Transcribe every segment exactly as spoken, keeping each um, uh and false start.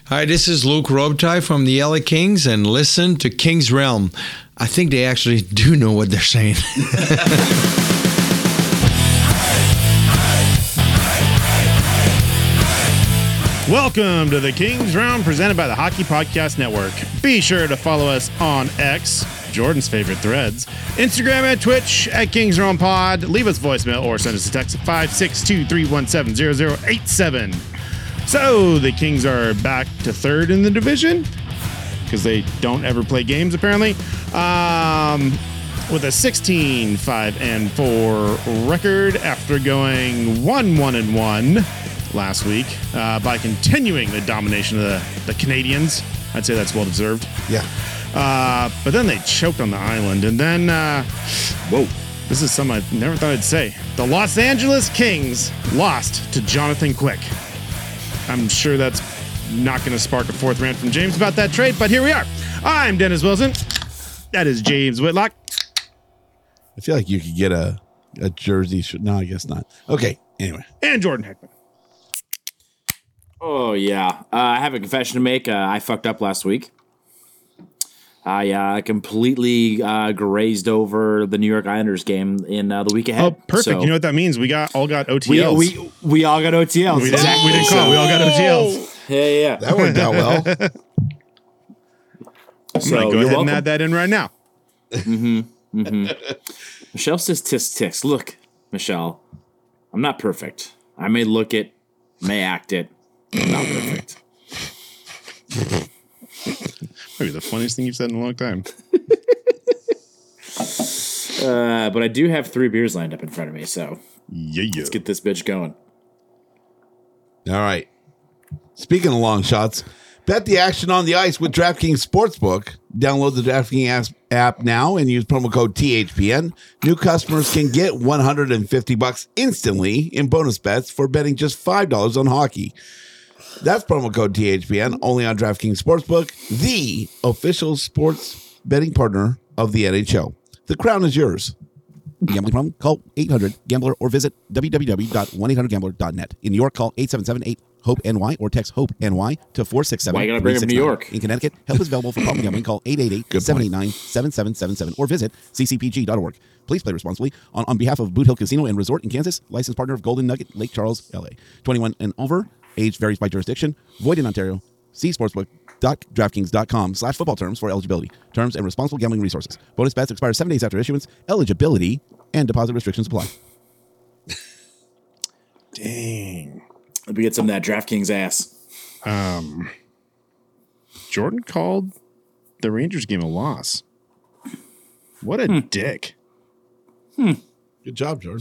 Hi, this is Luke Robitaille from the L A Kings, and listen to King's Realm. I think they actually do know what they're saying. Welcome to the King's Realm, presented by the Hockey Podcast Network. Be sure to follow us on X, Jordan's favorite threads, Instagram and Twitch at King's Realm Pod. Leave us voicemail or send us a text at five six two, three one seven, zero zero eight seven. So the Kings are back to third in the division because they don't ever play games, apparently, um, with a sixteen five and four record after going one one and one last week uh, by continuing the domination of the, the Canadians. I'd say that's well deserved. Yeah. Uh, but then they choked on the island, and then uh, whoa, this is something I never thought I'd say. The Los Angeles Kings lost to Jonathan Quick. I'm sure that's not going to spark a fourth rant from James about that trade, but here we are. I'm Dennis Wilson. That is James Whitlock. I feel like you could get a, a jersey. Sh- no, I guess not. Okay, anyway. And Jordan Heckman. Oh, yeah. Uh, I have a confession to make. Uh, I fucked up last week. I uh, completely uh, grazed over the New York Islanders game in uh, the week ahead. Oh, perfect. So you know what that means? We got all got O T Ls. we, we, we all got O T Ls. We didn't, we didn't call. We all got O T Ls. Yeah, yeah, yeah. That worked out well. So go you're ahead welcome. and add that in right now. Mm-hmm. Mm-hmm. Michelle says tisk ticks. Look, Michelle, I'm not perfect. I may look it, may act it. I'm not perfect. Maybe the funniest thing you've said in a long time. uh, but I do have three beers lined up in front of me, so Yeah, yeah. let's get this bitch going. All right. Speaking of long shots, bet the action on the ice with DraftKings Sportsbook. Download the DraftKings app now and use promo code T H P N. New customers can get one hundred fifty bucks instantly in bonus bets for betting just five dollars on hockey. That's promo code T H P N only on DraftKings Sportsbook, the official sports betting partner of the N H L. The crown is yours. Gambling problem? Call eight hundred gambler or visit w w w dot one eight hundred gambler dot net. In New York, call eight seven seven eight hope N Y or text HOPE-N Y to four six seven. Why you gotta bring up New York? In Connecticut, help is available for problem gambling. Call eight eight eight, seven eight nine, seven seven seven seven or visit c c p g dot org. Please play responsibly. On, on behalf of Boot Hill Casino and Resort in Kansas, licensed partner of Golden Nugget, Lake Charles, L A. twenty-one and over. Age varies by jurisdiction. Void in Ontario. See sportsbook dot draftkings dot com slash football terms for eligibility, terms, and responsible gambling resources. Bonus bets expire seven days after issuance. Eligibility and deposit restrictions apply. Dang. Let me get some of that DraftKings ass. Um, Jordan called the Rangers game a loss. What a Hmm. dick. Hmm. Good job, Jordan.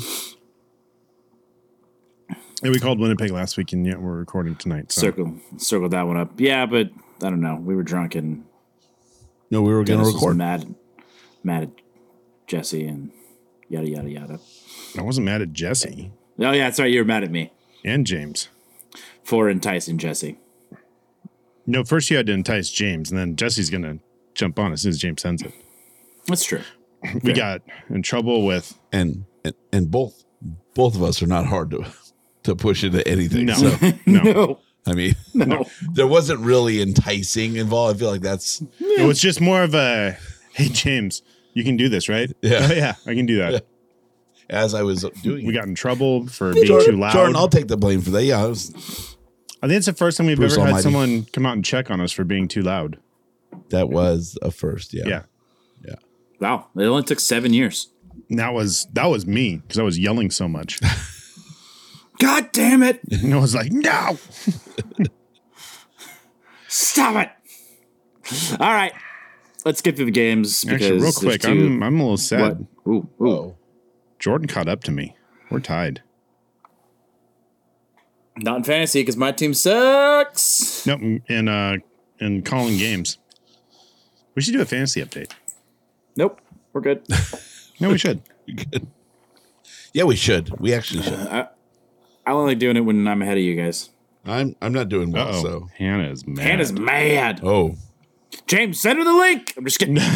And we called Winnipeg last week, and yet we're recording tonight. So. Circle, circle that one up. Yeah, but I don't know. We were drunk and No, we were going to Dennis was record. mad, mad at Jesse and yada yada yada. I wasn't mad at Jesse Oh yeah, that's right. You were mad at me and James. for enticing Jesse. No, first you had to entice James, and then Jesse's going to jump on as soon as James sends it. That's true. We got in trouble with... And, and and both both of us are not hard to to push into anything. No, So, no. No, I mean, no. there wasn't really enticing involved. I feel like that's It was just more of a, hey, James, you can do this, right? Yeah. Oh, yeah, I can do that. Yeah. as I was doing. We it. got in trouble for being Jordan, too loud. Jordan, I'll take the blame for that. Yeah, I was, I think it's the first time we've Bruce ever had Almighty. someone come out and check on us for being too loud. that was a first. Yeah, Yeah. yeah. Wow, it only took seven years. And that was that was me because I was yelling so much. God damn it! And I was like, no. Stop it! All right, let's get through the games. Because Actually, real there's quick, two- I'm I'm a little sad. What? Ooh, ooh. Oh, Jordan caught up to me. We're tied. Not in fantasy because my team sucks. Nope, in uh in calling games. We should do a fantasy update. Nope, we're good. No, we should. good. Yeah, we should. We actually should. I only like doing it when I'm ahead of you guys. I'm I'm not doing well. Uh-oh. So Hannah is mad. Hannah's mad. oh, James, send her the link. I'm just kidding.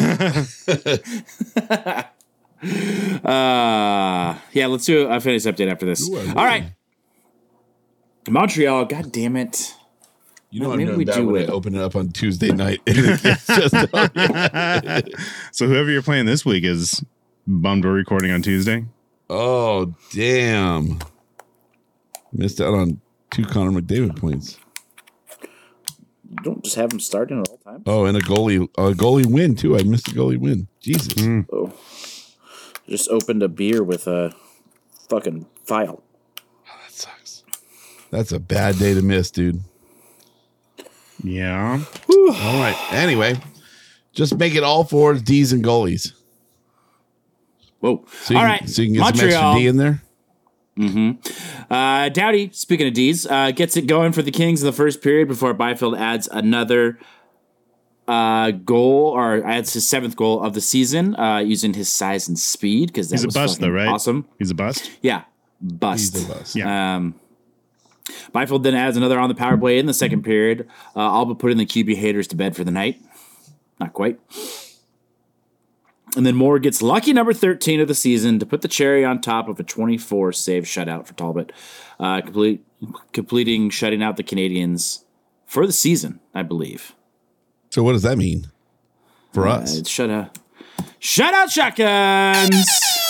uh, yeah, let's do a fantasy update after this. Ooh, I All right. Montreal, god damn it. You know, Well, I'm maybe doing we bad do when I it. open it up on Tuesday night. It's just, So whoever you're playing this week is bummed we're recording on Tuesday. oh, damn. Missed out on two Connor McDavid points. You don't just have him starting at all times. Oh, and a goalie a goalie win, too. I missed a goalie win. Jesus. Oh. Just opened a beer with a fucking file. That sucks. That's a bad day to miss, dude. Yeah. All right. Anyway, just make it all fours, D's, and goalies. Whoa. So you, All can- right. so you can get Montreal. some extra D in there. Uh, Doughty, speaking of D's, uh, gets it going for the Kings in the first period before Byfield adds another uh, goal, or adds his seventh goal of the season uh, using his size and speed, because that He's a was bust, though, fucking right? awesome. He's a bust. Yeah, bust. He's the best. Yeah. Um, Byfield then adds another on the power play in the second period, uh, all but putting the Q B haters to bed for the night. Not quite. And then Moore gets lucky number thirteen of the season to put the cherry on top of a twenty-four save shutout for Talbot, uh, complete, completing shutting out the Canadians for the season, I believe. So what does that mean for Uh, us? it's shutout, shutout shotguns.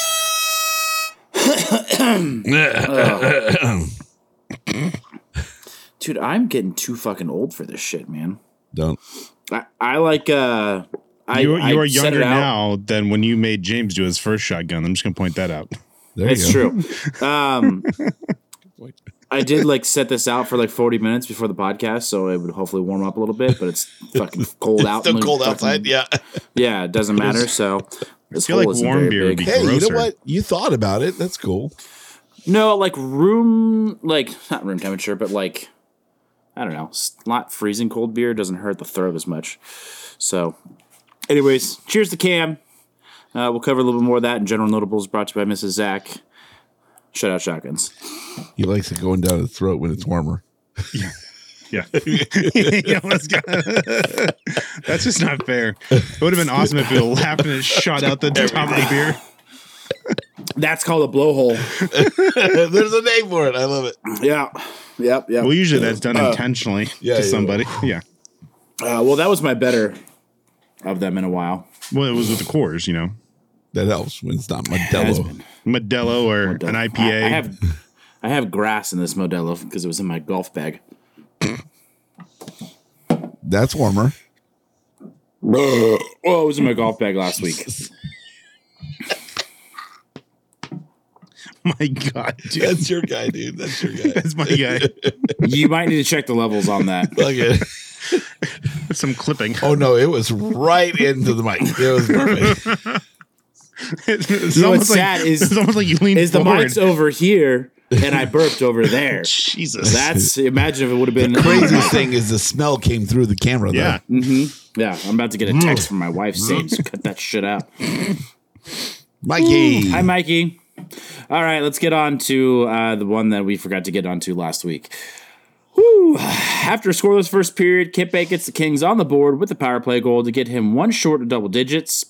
Dude, I'm getting too fucking old for this shit, man. Don't. I, I like. Uh, I, You, you I are set younger it out. now than when you made James do his first shotgun. I'm just going to point that out. There It's you go. true. Um, I did like set this out for like forty minutes before the podcast, so it would hopefully warm up a little bit. But it's fucking cold out. Still and cold fucking- outside. Yeah. Yeah, it doesn't matter. So this feel hole like isn't warm very beer would big. be- Hey, you know Grosser. what? You thought about it. That's cool. No, like room, like not room temperature, but like I don't know, s- not freezing cold beer doesn't hurt the throat as much. So, anyways, cheers to Cam. Uh, we'll cover a little bit more of that in general notables brought to you by Missus Zach. Shut out shotguns. He likes it going down his throat when it's warmer. Yeah. Yeah, let's go. That's just not fair. It would have been awesome if you laughed and it shot out the top of the beer. That's called a blowhole. There's a name for it. I love it. Yeah. Yep. Yep. Well, usually that's done intentionally yeah, to yeah. somebody. Yeah. Uh, well, that was my better of them in a while. Well, it was with the Coors, you know, That helps when it's not Has Modelo. been. Modelo or an I P A. I, I have, I have grass in this Modelo because it was in my golf bag. That's warmer. Oh, it was in my golf bag last week. My God, dude. That's your guy, dude. That's your guy. That's my guy. You might need to check the levels on that. Look at it. Some clipping. Oh no, it was right into the mic. It was perfect. It's You know almost what's like, sad is- it's almost like you leaned Is the forward. mic's over here and I burped over there? Jesus. That's imagine if it would have been Craziest thing is the smell came through the camera. Though. yeah. Yeah, I'm about to get a text from my wife saying, "Just cut that shit out." Mikey. Hi, Mikey. All right, let's get on to uh, the one that we forgot to get onto last week. Whew. After a scoreless first period, Kipé gets the Kings on the board with the power play goal to get him one short of double digits.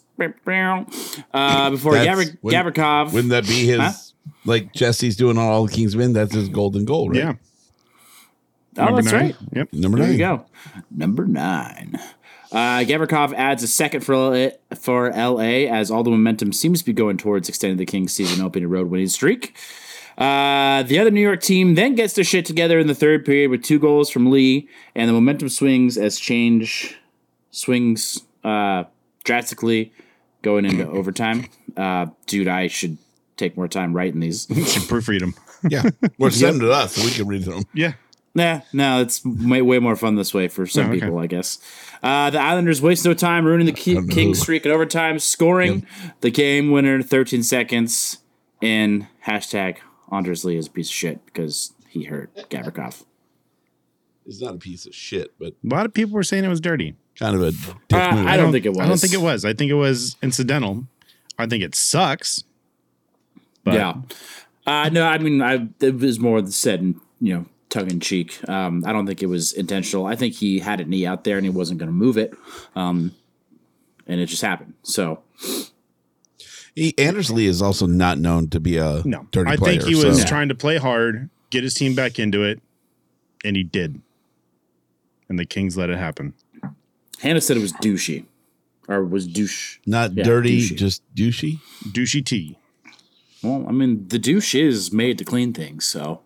Uh, before That's- Gavri- wouldn't- Gavrikov. Wouldn't that be his? Huh? Like Jesse's doing on all the Kings win. That's his golden goal, right? Yeah. Oh, Number that's nine. right. Yep. Number There nine. you go. Number nine. Uh, Gavrikov adds a second for L A, for L A as all the momentum seems to be going towards extending the Kings season opening road winning streak. Uh, the other New York team then gets their shit together in the third period with two goals from Lee, and the momentum swings as change swings uh, drastically going into overtime. Uh, dude, I should take more time writing these. Should proofread them. Yeah. Or send them to us so we can read them. Yeah. Nah, no, it's way, way more fun this way for some Oh, okay. people, I guess. Uh, the Islanders waste no time ruining the Ki- don't know. Kings streak in overtime, scoring the game winner thirteen seconds in hashtag Andres Lee is a piece of shit because he hurt Gavrikov. He's not a piece of shit, but A lot of people were saying it was dirty. kind of a dick Uh, move. I don't think it was. I don't think it was. I think it was incidental. I think it sucks. But Yeah. Uh, no, I mean, I it was more said, in, you know, tongue in cheek. Um, I don't think it was intentional. I think he had a knee out there and he wasn't going to move it, um, and it just happened. So. He, Anders Lee is also not known to be a no, dirty I player. think he was so- trying to play hard, get his team back into it, and he did. and the Kings let it happen. Hannah said it was douchey. Or was douche. Not Yeah, dirty, douchey. just douchey. Douchey tea. Well, I mean, the douche is made to clean things, so.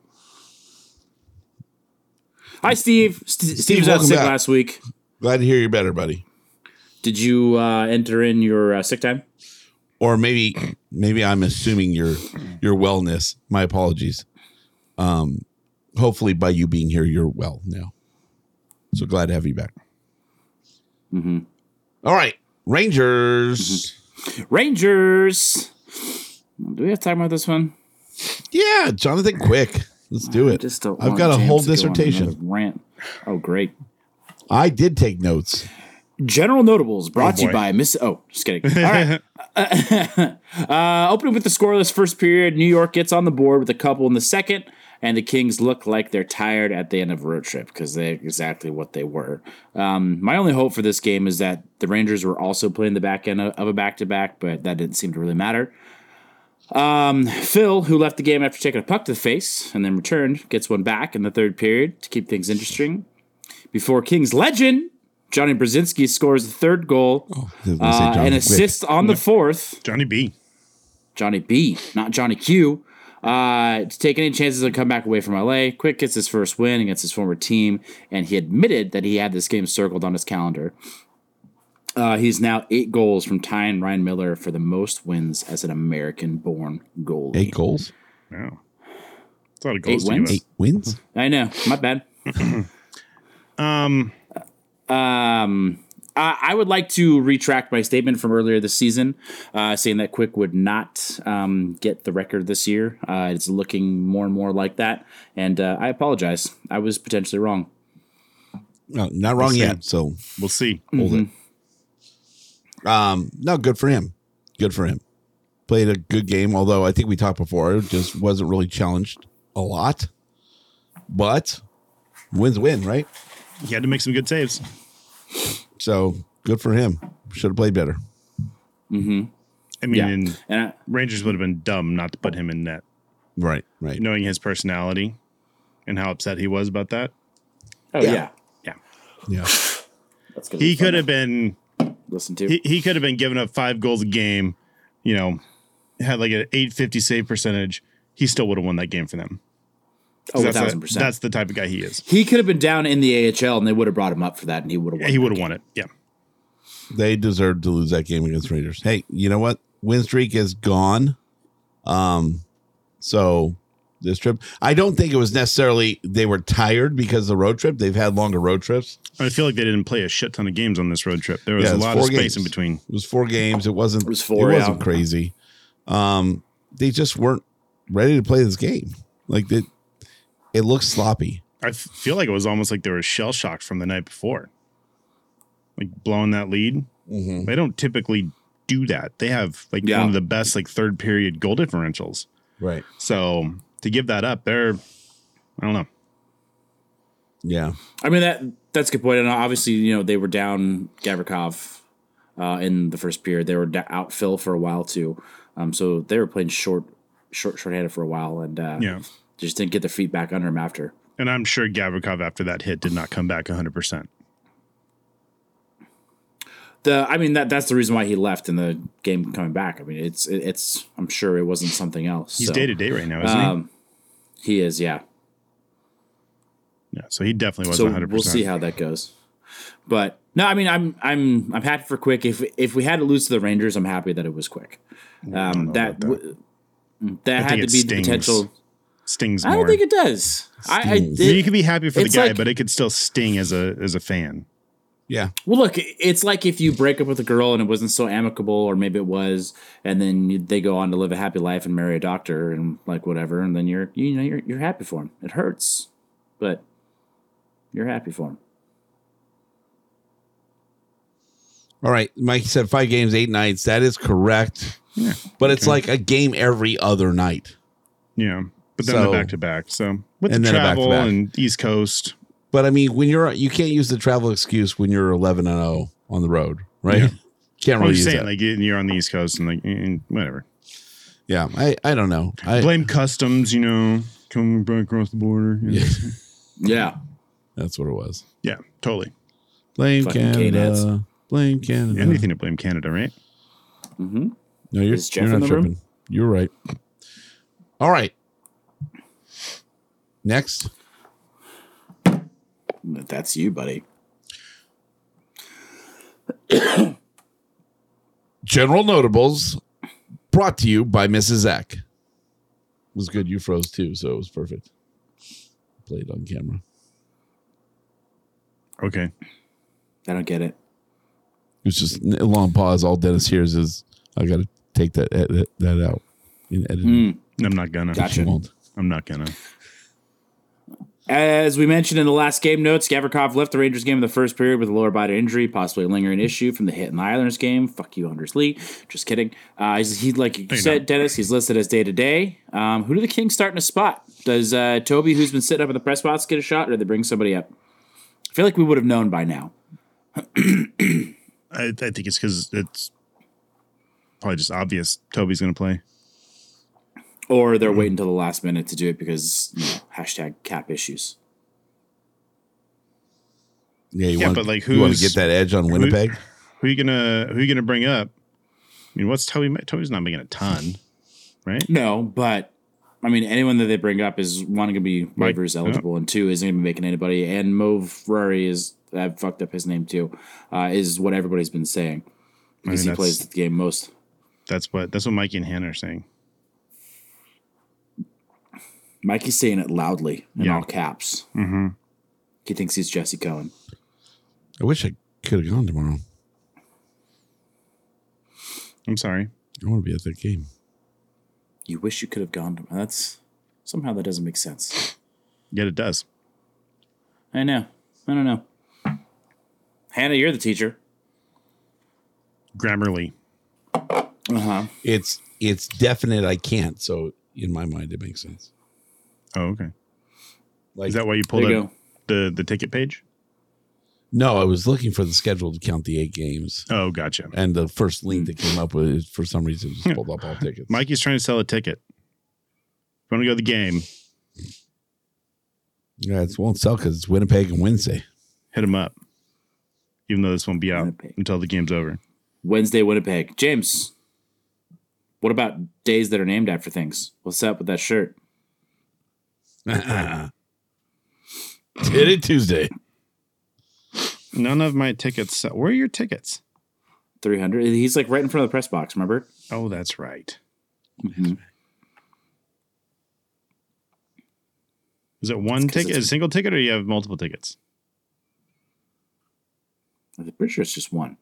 Hi, Steve. St- Steve was out welcome sick back. last week. Glad to hear you're better, buddy. Did you uh, enter in your uh, sick time? Or maybe maybe I'm assuming your your wellness. My apologies. Um, hopefully by you being here, you're well now. So glad to have you back. Mm-hmm. All right, Rangers. Rangers. Do we have to talk about this one? Yeah, Jonathan Quick. Let's do I it. just don't I've want got a James whole to go on dissertation. another Rant. Oh, great. I did take notes. General Notables brought Oh, to you boy. by Miss. Oh, just kidding. All right. uh, opening with the scoreless first period, New York gets on the board with a couple in the second, and the Kings look like they're tired at the end of a road trip because they're exactly what they were. Um, my only hope for this game is that the Rangers were also playing the back end of, of a back to back, but that didn't seem to really matter. Um, Phil, who left the game after taking a puck to the face and then returned, gets one back in the third period to keep things interesting. Before Kings legend Johnny Brzezinski scores the third goal I was gonna say uh, Jonathan and Quick. assists on the fourth. Johnny B. Johnny B, not Johnny Q. Uh, to take any chances to come back away from L A. Quick gets his first win against his former team, and he admitted that he had this game circled on his calendar. Uh, he's now eight goals from tying Ryan Miller for the most wins as an American-born goalie. Eight goals. Wow. That's a lot of goals Eight to give wins? us. Eight wins. I know, my bad. Um, Um, I, I would like to retract my statement from earlier this season, uh, saying that Quick would not um, get the record this year. Uh, it's looking more and more like that, and uh, I apologize. I was potentially wrong. No, not wrong see. yet. So we'll see. hold it. Um, no, good for him. Good for him. Played a good game, although I think we talked before. It just wasn't really challenged a lot. But wins win, right? He had to make some good saves. So good for him. Should have played better. I mean, Yeah, and and I, Rangers would have been dumb not to put him in net, Right, right. knowing his personality and how upset he was about that. oh Yeah. yeah, Yeah, Yeah. that's good. he could have been. listened to. He, he could have been giving up five goals a game. You know, had like an eight fifty save percentage. He still would have won that game for them. oh, a That's, thousand a- percent. that's the type of guy he is. He could have been down in the A H L, and they would have brought him up for that, and he would have. Yeah, he would have won it. Yeah. They deserved to lose that game against Rangers. Hey, you know what? Win streak is gone. Um, so this trip, I don't think it was necessarily they were tired because of the road trip. They've had longer road trips. I feel like they didn't play a shit ton of games on this road trip. There was Yeah, a it's lot of four space games. in between. It was four games. It wasn't. It was four, It wasn't yeah. crazy. Um, they just weren't ready to play this game. Like it, it looked sloppy. I f- feel like it was almost like they were shell shocked from the night before, like blowing that lead. Mm-hmm. They don't typically do that. They have like Yeah. one of the best like third period goal differentials. Right. So to give that up, they're I don't know. Yeah. I mean that that's a good point. And obviously, you know, they were down Gavrikov uh, in the first period. They were da- out Phil for a while too. Um, so they were playing short, short, short-handed for a while, and uh, Yeah. just didn't get their feet back under him after. And I'm sure Gavrikov after that hit did not come back one hundred percent. The I mean that that's the reason why he left in the game coming back. I mean it's it, it's I'm sure it wasn't something else. He's so, day to day right now, isn't Um, he is, yeah. he? Yeah. So he definitely was So one hundred we'll percent. see how that goes. But no, I mean I'm I'm I'm happy for Quick. If if we had to lose to the Rangers, I'm happy that it was Quick. Um, know that about that. w- that I had think to it be the stings. potential. Stings I more. don't think it does. I, I Stings. I mean, you it, could be happy for the it's guy, like- but it could still sting as a as a fan. Yeah. well, look, it's like if you break up with a girl and it wasn't so amicable, or maybe it was, and then you, they go on to live a happy life and marry a doctor and like whatever, and then you're you know you're you're happy for him. It hurts, but you're happy for him. All right. Mike said five games, eight nights. That is correct. Yeah. But it's like a game every other night. Yeah. But then So- the back to back. So with And the then a travel back-to-back. and East Coast. But I mean, when you're, you can't use the travel excuse when you're eleven and oh on the road, right? Yeah. Can't I'm really just use saying, that. like you're on the East Coast and like and whatever. Yeah. I, I don't know. I, Blame customs, you know, coming back across the border. you know. Yeah. Yeah, That's what it was. Yeah, totally. Blame Fucking Canada. K-Nets. Blame Canada. Anything to blame Canada, right? No, you're, Is Jeff you're in not the room? tripping. You're right. All right. Next. That's you, buddy. General Notables brought to you by Missus Zach. It was good. You froze too, so it was perfect. Played on camera. Okay. I don't get it. It was just a long pause. All Dennis hears is, I got to take that edit, that out in editing. I'm not gonna. Gotcha. She won't. I'm not gonna. As we mentioned in the last game notes, Gavrikov left the Rangers game in the first period with a lower body injury, possibly a lingering issue from the hit in the Islanders game. Fuck you, Anders Lee. Just kidding. Uh, he's, he, like you Hey, said, no. Dennis, he's listed as day to day. Um, Who do the Kings start in a spot? Does uh, Toby, who's been sitting up in the press box, get a shot, or do they bring somebody up? I feel like we would have known by now. I, I think it's because it's probably just obvious Toby's going to play. Or they're waiting until the last minute to do it because, you know, hashtag cap issues. Yeah, you Yeah, want, but, like, you want to who's- get that edge on Winnipeg? Who you gonna Who you gonna bring up? I mean, what's Toby? Toby's not making a ton, right? No, but I mean, anyone that they bring up is one going to be Mike- waivers eligible, and two isn't even making anybody. And Mo Ferrari is I've fucked up his name too. Uh, is what everybody's been saying because mean, he plays that's- the game most. That's what that's what Mikey and Hannah are saying. Mikey's saying it loudly in Yeah. all caps. Mm-hmm. He thinks he's Jesse Cohen. I wish I could have gone tomorrow. I'm sorry. I want to be at that game. You wish you could have gone to. That's somehow that doesn't make sense. Yet it does. I know. I don't know. Hannah, you're the teacher. Grammarly. Uh huh. It's it's definite I can't, so in my mind it makes sense. Oh, okay. Like Is that why you pulled There you up the the ticket page? No, I was looking for the schedule to count the eight games. Oh, gotcha. And the first link that came up with it, for some reason, just pulled up all tickets. Mikey's trying to sell a ticket. If you want to go to the game, Yeah, it won't sell because it's Winnipeg and Wednesday. hit him up. Even though this won't be out Winnipeg. until the game's over. Wednesday, Winnipeg. James, what about days that are named after things? What's up with that shirt? Hit it Tuesday. None of my tickets. Where are your tickets? three hundred. He's like right in front of the press box, remember? Oh, that's right. Mhm. Is it one 'cause ticket, it's- a single ticket, or you have multiple tickets? I'm pretty sure it's just one.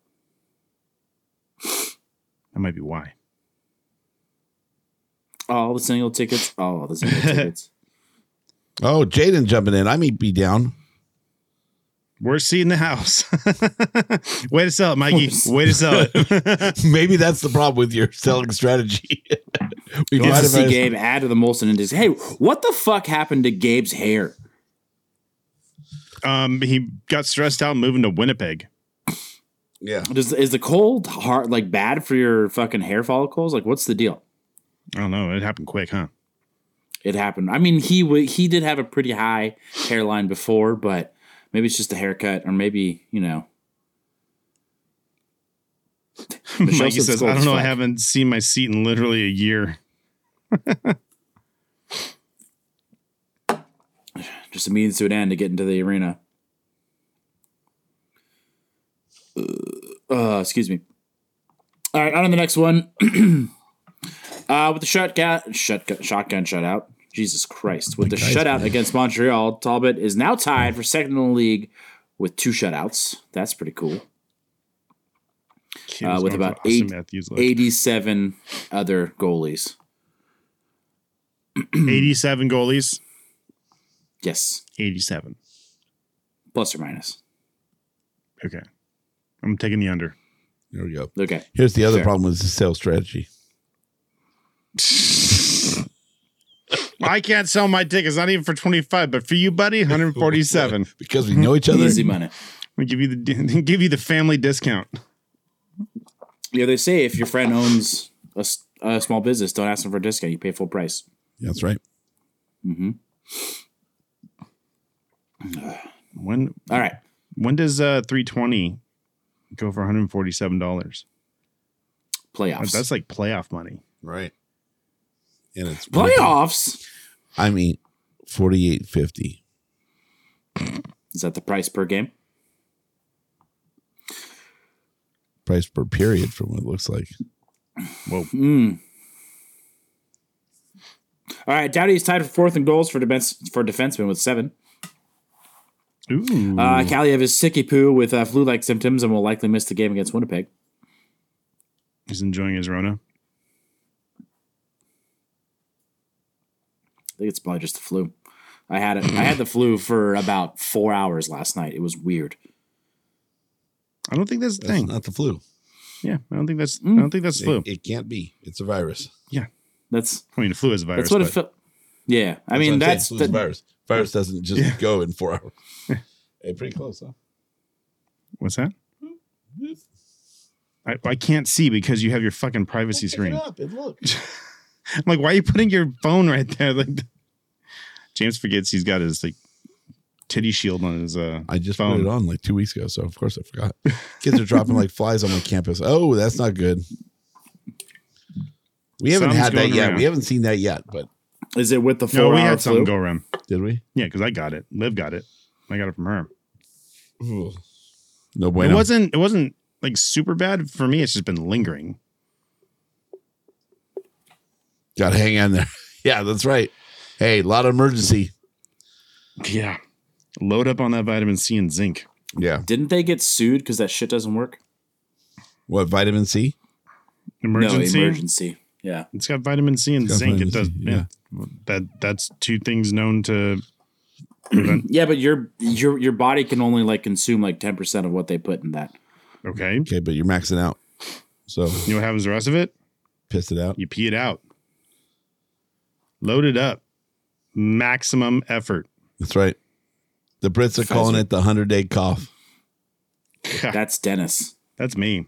That might be why. All the single tickets. All the single tickets. Oh, Jaden jumping in. I may be down. Worst seat in the house. Way to sell it, Mikey. Way to sell it. Maybe that's the problem with your selling strategy. we Wants might to have see had- Gabe add to the Molson Index. Hey, what the fuck happened to Gabe's hair? Um, he got stressed out moving to Winnipeg. Yeah. Does is the cold hard like bad for your fucking hair follicles? Like, what's the deal? I don't know. It happened quick, huh? It happened. I mean, he w- he did have a pretty high hairline before, but maybe it's just a haircut, or maybe you know. Michelle Mikey says says, cold I don't as know. I fuck. haven't seen my seat in literally a year. Just a means to an end to get into the arena. Uh, excuse me. All right, on to the next one. uh, with the shotgun, shotgun, shotgun shutout. Jesus Christ. With the guy's shutout name. against Montreal, Talbot is now tied for second in the league with two shutouts. That's pretty cool. Kid Uh, was with going about for Austin eight- Matthews left. eighty-seven other goalies. eighty-seven goalies. Yes, eighty-seven. plus or minus. Okay. I'm taking the under. There we go. Okay. Here's the other Fair. problem with the sales strategy. I can't sell my tickets, not even for twenty-five, but for you, buddy, one forty-seven. Because we know each other. Easy money. We give you the give you the family discount. Yeah, they say if your friend owns a, s- a small business, don't ask them for a discount. You pay full price. That's right. When All right. when does uh three twenty go for one hundred forty-seven dollars? Playoffs. That's like playoff money. Right. And it's Playoffs. I mean, forty-eight fifty. Is that the price per game? Price per period from what it looks like. Whoa. Mm. All right. Dowdy is tied for fourth in goals for defense for defenseman with seven. Ooh. Uh, Kaliev is sicky poo with uh, flu-like symptoms and will likely miss the game against Winnipeg. He's enjoying his Rona. I think it's probably just the flu. I had it. I had the flu for about four hours last night. It was weird. I don't think that's the That's thing. not the flu. Yeah, I don't think that's. I don't think that's the flu. It, it can't be. It's a virus. yeah, That's I mean, the flu is a virus. that's what it but- felt. Yeah, I mean what I'm that's saying. Flu's the, a virus. Virus doesn't just go in four hours. Hey, pretty close, huh? What's that? I, I can't see because you have your fucking privacy Pick screen. it up and look. I'm like, why are you putting your phone right there? Like, James forgets he's got his like titty shield on his uh. I just phone. put it on like two weeks ago, so of course I forgot. Kids are dropping like flies on my campus. Oh, that's not good. We haven't Something's had that going yet. around. We haven't seen that yet, but is it with the four No, we hour had something flu? go around. did we? Yeah, because I got it. Liv got it. I got it from her. No bueno. It wasn't. It wasn't like super bad for me. It's just been lingering. Got to hang on there. Yeah, that's right. Hey, a lot of emergency. Yeah. Load up on that vitamin C and zinc. Yeah. Didn't they get sued because that shit doesn't work? What, vitamin C? Emergency. No emergency. Yeah. It's got vitamin C and It's got zinc. vitamin It does. C, Yeah. That that's two things known to prevent. Yeah, but your your your body can only like consume like ten percent of what they put in that. Okay. Okay, but you're maxing out. So You know what happens the rest of it? piss it out. You pee it out. Load it up. Maximum effort. That's right. The Brits are calling Pfizer. it the hundred-day cough. That's Dennis. That's me.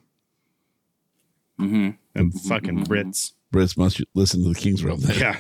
Mm-hmm. And fucking Brits. Brits must listen to the King's Realm. Then. Yeah.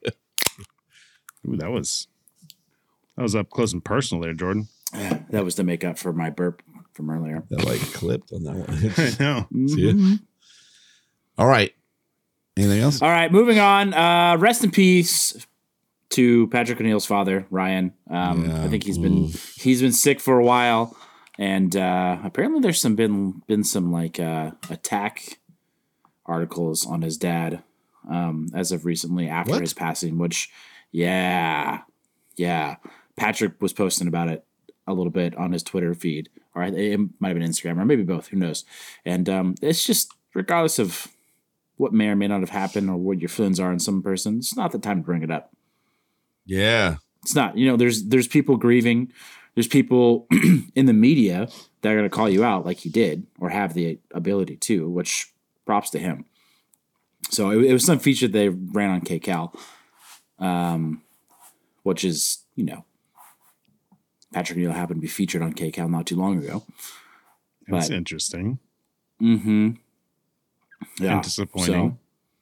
Ooh, that was that was up close and personal there, Jordan. That was to make up for my burp from earlier. That like clipped on that one. I know. See it? All right. Anything else? All right, moving on. Uh, rest in peace to Patrick O'Neill's father, Ryan. Um, Yeah, I think he's been he's been sick for a while, and uh, apparently there's some been been some like uh, attack articles on his dad um, as of recently after What? his passing. Which, yeah, yeah, Patrick was posting about it a little bit on his Twitter feed, or it might have been Instagram, or maybe both. Who knows? And um, it's just regardless of what may or may not have happened or what your feelings are in some person, it's not the time to bring it up. Yeah. It's not. You know, there's there's people grieving. There's people in the media that are going to call you out like he did or have the ability to, which props to him. So it, it was some feature they ran on KCal, um, which is, you know, Patrick O'Neill happened to be featured on KCal not too long ago. That's But- interesting. Mm-hmm. Yeah. And disappointing.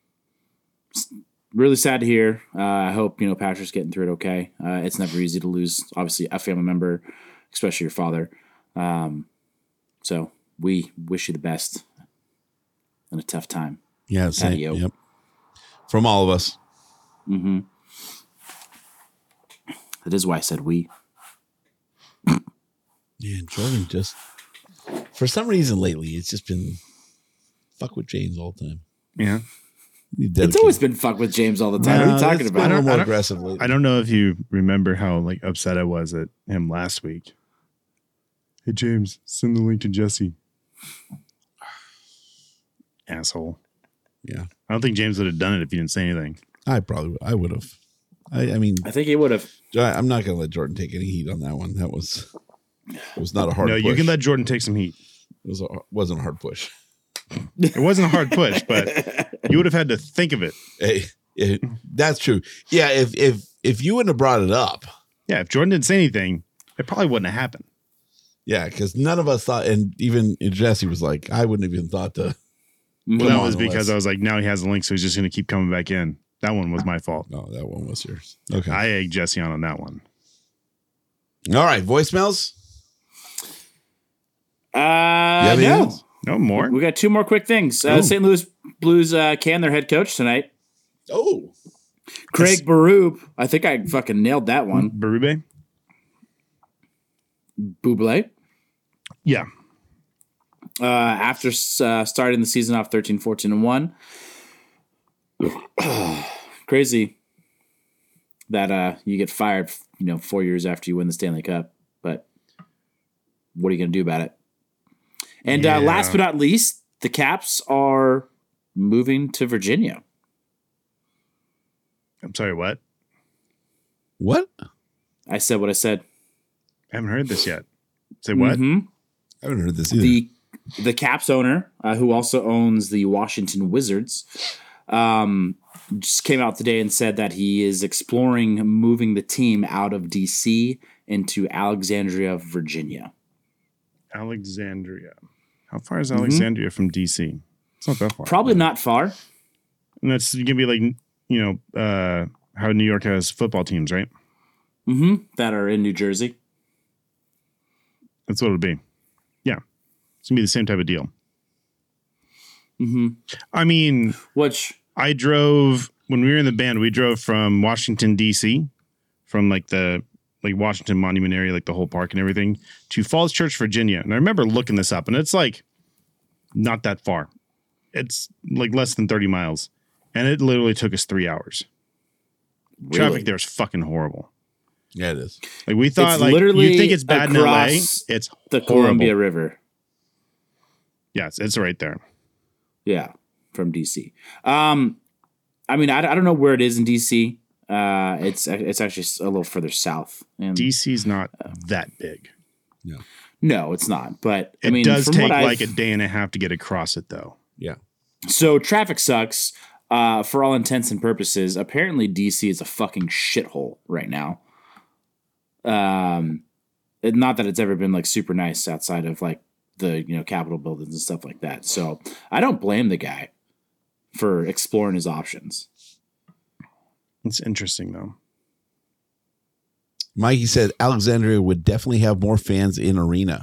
So, really sad to hear. Uh, I hope, you know, Patrick's getting through it okay. Uh, it's never easy to lose, obviously, a family member, especially your father. Um, so we wish you the best in a tough time. Yeah. Same. Patio. Yep. From all of us. Mm-hmm. That is why I said we. Yeah. Jordan just, for some reason lately, it's just been fuck with James all the time. Yeah. It's always been fuck with James all the time. what are you talking It's about? been a little more I don't- aggressive lately. I don't know if you remember how like upset I was at him last week. Hey James, send the link to Jesse. Asshole. Yeah. I don't think James would have done it if he didn't say anything. I probably would. I would have. I, I mean, I think he would have. I- I'm not going to let Jordan take any heat on that one. That was, it was not a hard no, push. you can let Jordan take some heat. It was a, wasn't a hard push. It wasn't a hard push, but you would have had to think of it. Hey, it- that's true. Yeah. If, if, if you wouldn't have brought it up, Yeah, if Jordan didn't say anything, it probably wouldn't have happened. yeah, because none of us thought, and even Jesse was like, I wouldn't have even thought to. Well, Come that on, was because Wes. I was like, now he has the link, so he's just going to keep coming back in. That one was my fault. No, that one was yours. Okay. I egged Jesse on on that one. All right, voicemails. Uh, have no. anything? No more. We got two more quick things. Uh, Saint Louis Blues uh, can their head coach tonight. Oh, Craig Berube. I think I fucking nailed that one. Berube. Buble. Yeah. Uh, after uh, starting the season off thirteen, fourteen, and one. Crazy that uh, you get fired, you know, four years after you win the Stanley Cup. But what are you going to do about it? And Yeah. uh, last but not least, the Caps are moving to Virginia. I'm sorry, what? what? I said what I said. I haven't heard this yet. Say what? Mhm. I haven't heard this either. The the Caps owner, uh, who also owns the Washington Wizards, um, just came out today and said that he is exploring moving the team out of D C into Alexandria, Virginia. Alexandria. How far is Alexandria from D C? It's not that far. Probably not far. And that's going to be like, you know, uh, how New York has football teams, right? Mm-hmm. That are in New Jersey. That's what it'll be. Yeah. It's going to be the same type of deal. Mm-hmm. I mean, Which, I drove, when we were in the band, we drove from Washington, D C, from like the like Washington Monument area, like the whole park and everything, to Falls Church, Virginia. And I remember looking this up, and it's like not that far. It's like less than thirty miles. And it literally took us three hours. really, Traffic there is fucking horrible. Yeah, it is. Like we thought, It's like literally you think it's bad in L A. across It's the horrible. Columbia River. Yes, it's right there. Yeah, from D C. Um, I mean, I, I don't know where it is in D C. Uh, it's it's actually a little further south. And D C's not that big. no, it's not. But I It mean, does from take what I've- like a day and a half to get across it, though. Yeah. So traffic sucks. Uh, for all intents and purposes, apparently D C is a fucking shithole right now. Um, it, not that it's ever been like super nice outside of like the you know Capitol buildings and stuff like that. So I don't blame the guy for exploring his options. It's interesting, though. Mikey said Alexandria would definitely have more fans in arena.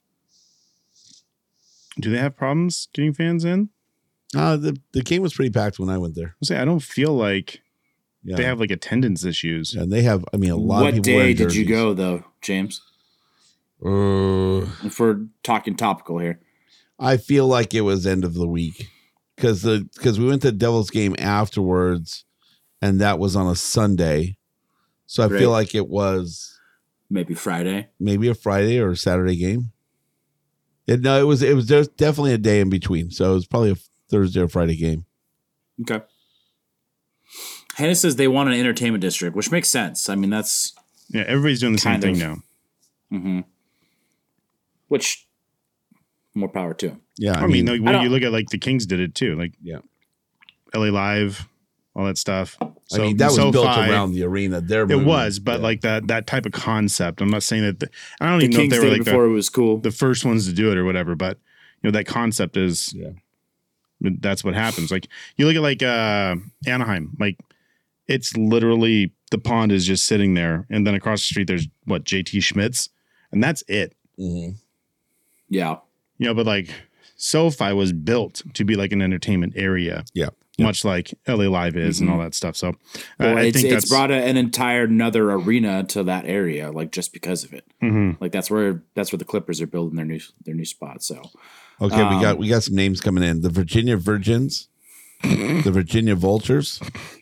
Do they have problems getting fans in? Uh, the, the game was pretty packed when I went there. I say I don't feel like Yeah. they have like attendance issues. And they have, I mean, a lot What of people day wearing did you jerseys. go though, James? Uh, If we're talking topical here. I feel like it was end of the week because the because we went to the Devils game afterwards, and that was on a Sunday, so I Right. feel like it was Maybe Friday. maybe a Friday or a Saturday game. It, no, it was it was just definitely a day in between, so it was probably a Thursday or Friday game. Okay. Hannah says they want an entertainment district, which makes sense. I mean, that's Yeah, everybody's doing the same Kind thing of. now. which more power to 'em. Yeah, I, mean, like, I when don't- you look at like the Kings did it too, like yeah. L A Live, all that stuff. I mean, that was SoFi, built around the arena. There, It was, but like that that type of concept. I'm not saying that. The, I don't The even know if Kings they did were it like before the, it was cool. the first ones to do it or whatever. But you know that concept is. Yeah. That's what happens. Like you look at like uh, Anaheim. Like it's literally the pond is just sitting there, and then across the street there's what J T Schmitz, and that's it. Mm-hmm. Yeah. You know, but like SoFi was built to be like an entertainment area. Yeah. Much like L A Live is and all that stuff. So uh, Well, I it's, think it's that's brought a, an entire another arena to that area, like just because of it. Mhm. Like that's where that's where the Clippers are building their new their new spot. So Okay, we Um, got we got some names coming in. The Virginia Virgins, the Virginia Vultures,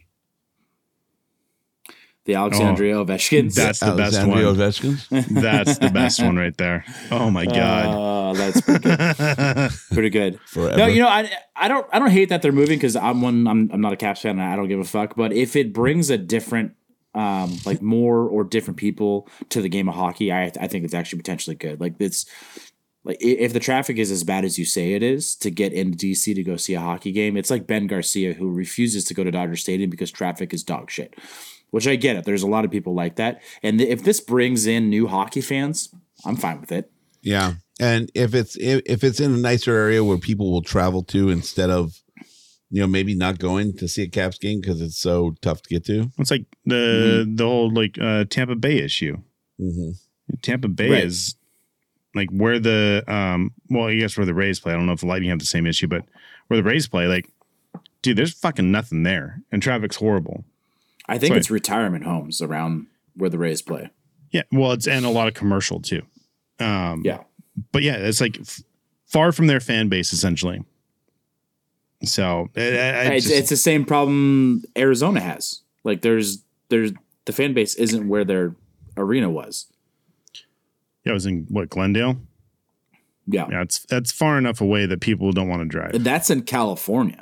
the Alexandria Ovechkins. that's the best Alexandria one. Ovechkins. That's the best one right there. Oh my god. Oh, that's pretty good. Pretty good. Forever. No, you know, I I don't I don't hate that they're moving because I'm one I'm I'm not a Caps fan and I don't give a fuck. But if it brings a different um like more or different people to the game of hockey, I I think it's actually potentially good. Like it's like i- if the traffic is as bad as you say it is to get into D C to go see a hockey game, it's like Ben Garcia who refuses to go to Dodger Stadium because traffic is dog shit. Which I get it. There's a lot of people like that. And th- if this brings in new hockey fans, I'm fine with it. Yeah, and if it's if, if it's in a nicer area where people will travel to instead of, you know, maybe not going to see a Caps game because it's so tough to get to. It's like the the whole like uh, Tampa Bay issue. Mm-hmm. Tampa Bay Right. is like where the um well, I guess where the Rays play. I don't know if the Lightning have the same issue, but where the Rays play, like, dude, there's fucking nothing there, and traffic's horrible. I think Sorry. it's retirement homes around where the Rays play. Yeah, well, it's and a lot of commercial too. Um, Yeah. but yeah, it's like f- far from their fan base essentially. So I, I, I It's, just- it's the same problem Arizona has. Like there's there's the fan base isn't where their arena was. yeah, I was in what Glendale. Yeah. Yeah, it's that's far enough away that people don't want to drive. That's in California.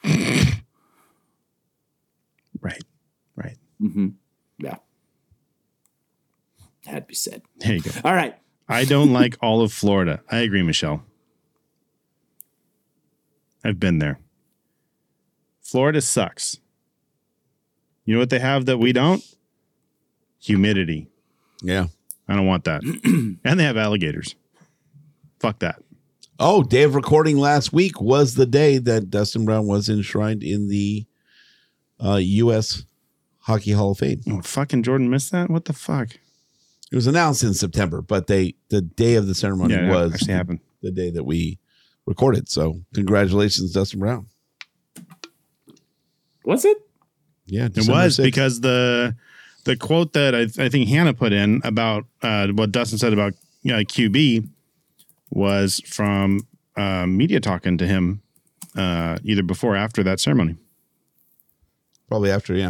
Right, right. Yeah. Had to be said. There you go. All right. I don't like all of Florida. I agree, Michelle. I've been there. Florida sucks. You know what they have that we don't? Humidity. Yeah. I don't want that. And they have alligators. Fuck that. Oh, day of recording last week was the day that Dustin Brown was enshrined in the uh, U S Hockey Hall of Fame. Oh, fucking Jordan missed that? What the fuck? It was announced in September, but they the day of the ceremony Yeah, it was actually happened. the day that we recorded. So congratulations, Dustin Brown. Was it? Yeah, It December was sixth. because the the quote that I, I think Hannah put in about uh, what Dustin said about uh, Q B was from uh, media talking to him uh, either before or after that ceremony. Probably after, yeah.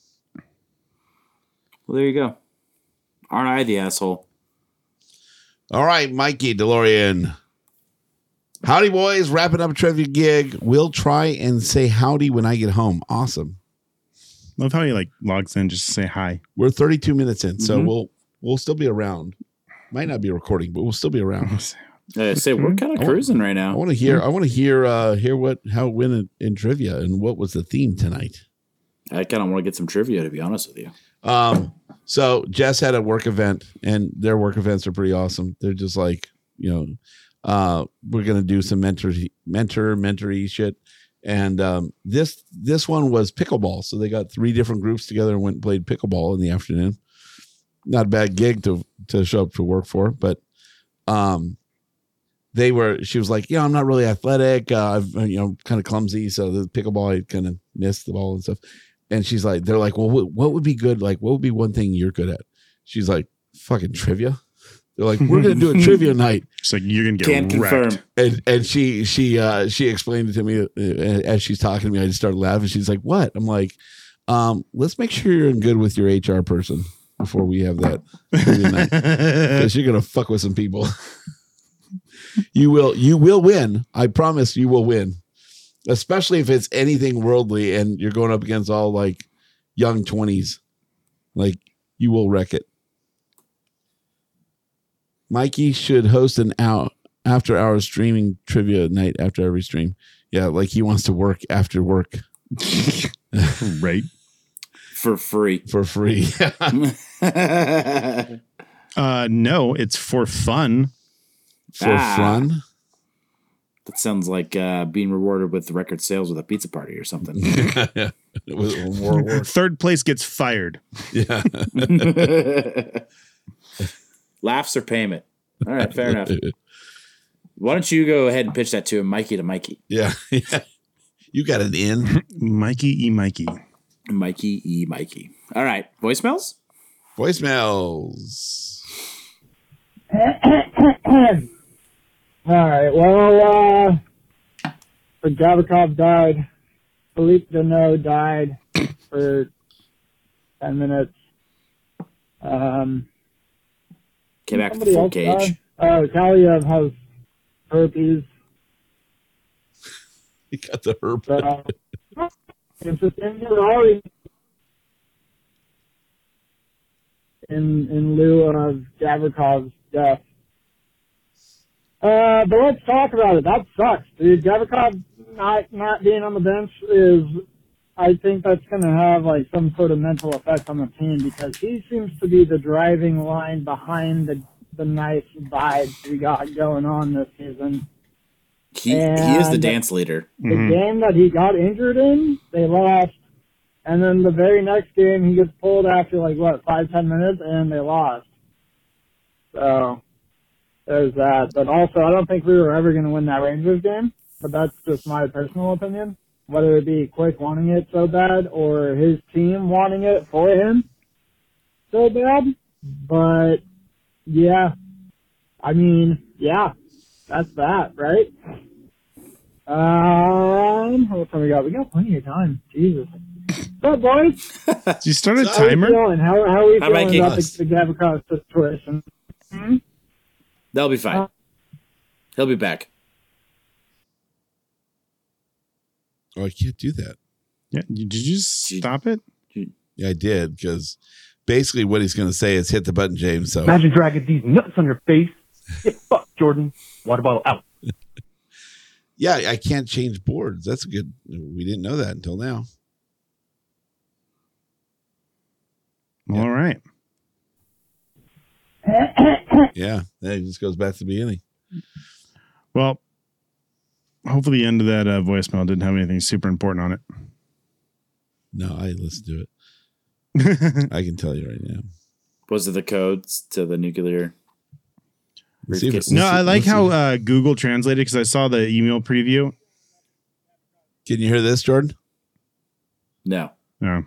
Well, there you go. Aren't I the asshole? All right, Mikey DeLorean. Howdy, boys. Wrapping up a trivia gig. We'll try and say howdy when I get home. Awesome. Love how he like logs in just to say hi. We're thirty-two minutes in, so Mhm. we'll we'll still be around. Might not be recording, but we'll still be around. I say we're kind of cruising right I now. want to hear. I want to hear. Uh, hear what how it went in, in trivia and what was the theme tonight. I kind of want to get some trivia, to be honest with you. Um, so Jess had a work event, and their work events are pretty awesome. They're just like, you know, uh, we're gonna do some mentor, mentor, mentory shit. And um, this this one was pickleball. So they got three different groups together and went and played pickleball in the afternoon. Not a bad gig to to show up to work for, but um, they were. She was like, yeah, I'm not really athletic. Uh, I've you know kind of clumsy, so the pickleball I kind of missed the ball and stuff. And she's like, they're like, well, what, what would be good? Like, what would be one thing you're good at? She's like, fucking trivia. They're like, we're gonna do a trivia night. It's like you're gonna get Can't wrecked. confirm. And and she she uh, she explained it to me uh, as she's talking to me. I just started laughing. She's like, "What?" I'm like, um, "Let's make sure you're in good with your H R person before we have that trivia night, because you're gonna fuck with some people. you will you will win. I promise you will win, especially if it's anything worldly and you're going up against all like young twenties. Like you will wreck it." Mikey should host an hour after hours streaming trivia night after every stream. Yeah, like he wants to work after work Right. For free. for free. That Uh, no, it's for fun. For Ah. fun. sounds like uh, being rewarded with record sales with a pizza party or something. It was more work. Third place gets fired. Yeah. Laughs or payment. All right, fair enough. Why don't you go ahead and pitch that to him, Mikey to Mikey. Yeah. Yeah. You got an in. Mikey E. Mikey. Mikey E. Mikey. All right, voicemails? Voicemails. All right. Well, uh, so Gavrikov died. Philippe Deneau died for ten minutes. Um, Came back to the somebody full else cage. died. Oh, Kaliev has herpes. You got the herb. So it's just injury in in lieu of Gavrikov's death. Uh, but let's talk about it. That sucks, dude. Gavrikov not not being on the bench is, I think that's going to have like some sort of mental effect on the team because he seems to be the driving line behind the the nice vibes we got going on this season. He, he is the And- dance leader. The game that he got injured in, they lost. And then the very next game, he gets pulled after like, what, five, ten minutes, and they lost. So there's that. But also, I don't think we were ever going to win that Rangers game. But that's just my personal opinion. Whether it be Quick wanting it so bad or his team wanting it for him so bad. But, yeah. I mean, yeah. That's that, right? Um, how much time we got? We got plenty of time. Jesus. What's up, boys? Did you start a How are we timer? feeling? How, how are we How am I feeling about keeping- the, the Gavrikov situation? Hmm? They'll be fine. He'll be back. Oh, I can't do that. Yeah. you- Did you stop it? Yeah, I did, because basically what he's going to say is hit the button, James. So Imagine dragging these nuts on your face. Get fucked, Jordan. Water bottle out. yeah, I can't change boards. That's a good. We didn't know that until now. All right. Yeah, that just goes back to the beginning. Well, hopefully the end of that uh, voicemail didn't have anything super important on it. No, I listened to it. I can tell you right now. Was it the codes to the nuclear? Let's see if it- briefcase? No, let's see- I like let's see. how uh, Google translated because I saw the email preview. Can you hear this, Jordan? No. No.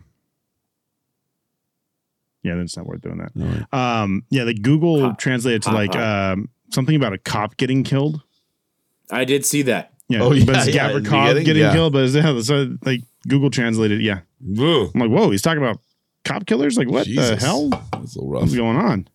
Yeah, then it's not worth doing that. All right. Um, yeah, the Google Hot. translated to Hot, like hot. um, something about a cop getting killed. I did see that. Yeah, Oh, yeah, but it's yeah, in the Gavrikov beginning, getting yeah. killed, but it's, yeah, so like Google translated. Yeah, Whoa. I'm like, whoa, he's talking about cop killers. Like, what the Jesus. hell? That's a little rough. What's going on?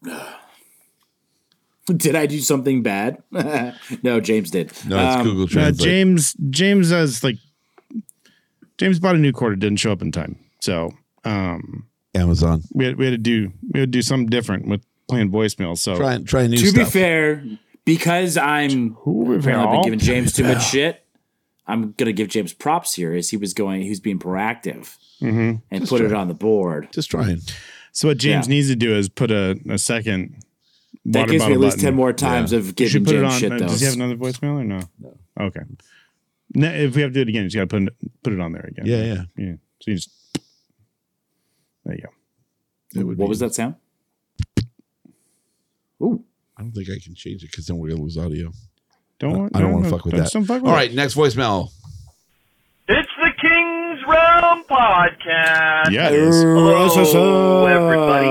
Did I do something bad? No, James did. No, it's Um, Google Uh, Translate. James James has like James bought a new cord. It didn't show up in time, so um, Amazon. we had, we had to do we had to do something different with playing voicemail. So Try try new To stuff. be fair, because I'm Who apparently been giving James too Yeah. much shit, I'm gonna give James props here as he was going. He was being proactive hmm and Just put it try. on the board. Just trying. So what James Yeah. needs to do is put a, a second. That water gives me bottle at least button. ten more times Yeah. of You giving should put it James on. shit. uh, Though Does he have another voicemail or no? No. Okay. No, if we have to do it again, you just got to put it, put it on there again. Yeah, yeah. yeah. So you just there you go. It would What be- was that sound? Ooh, I don't think I can change it because then we're gonna lose audio. Don't I don't want to fuck with don't- that. Don't fuck with All it. right, next voicemail. It's the King's Realm Podcast. Yeah, it is. Hello, everybody.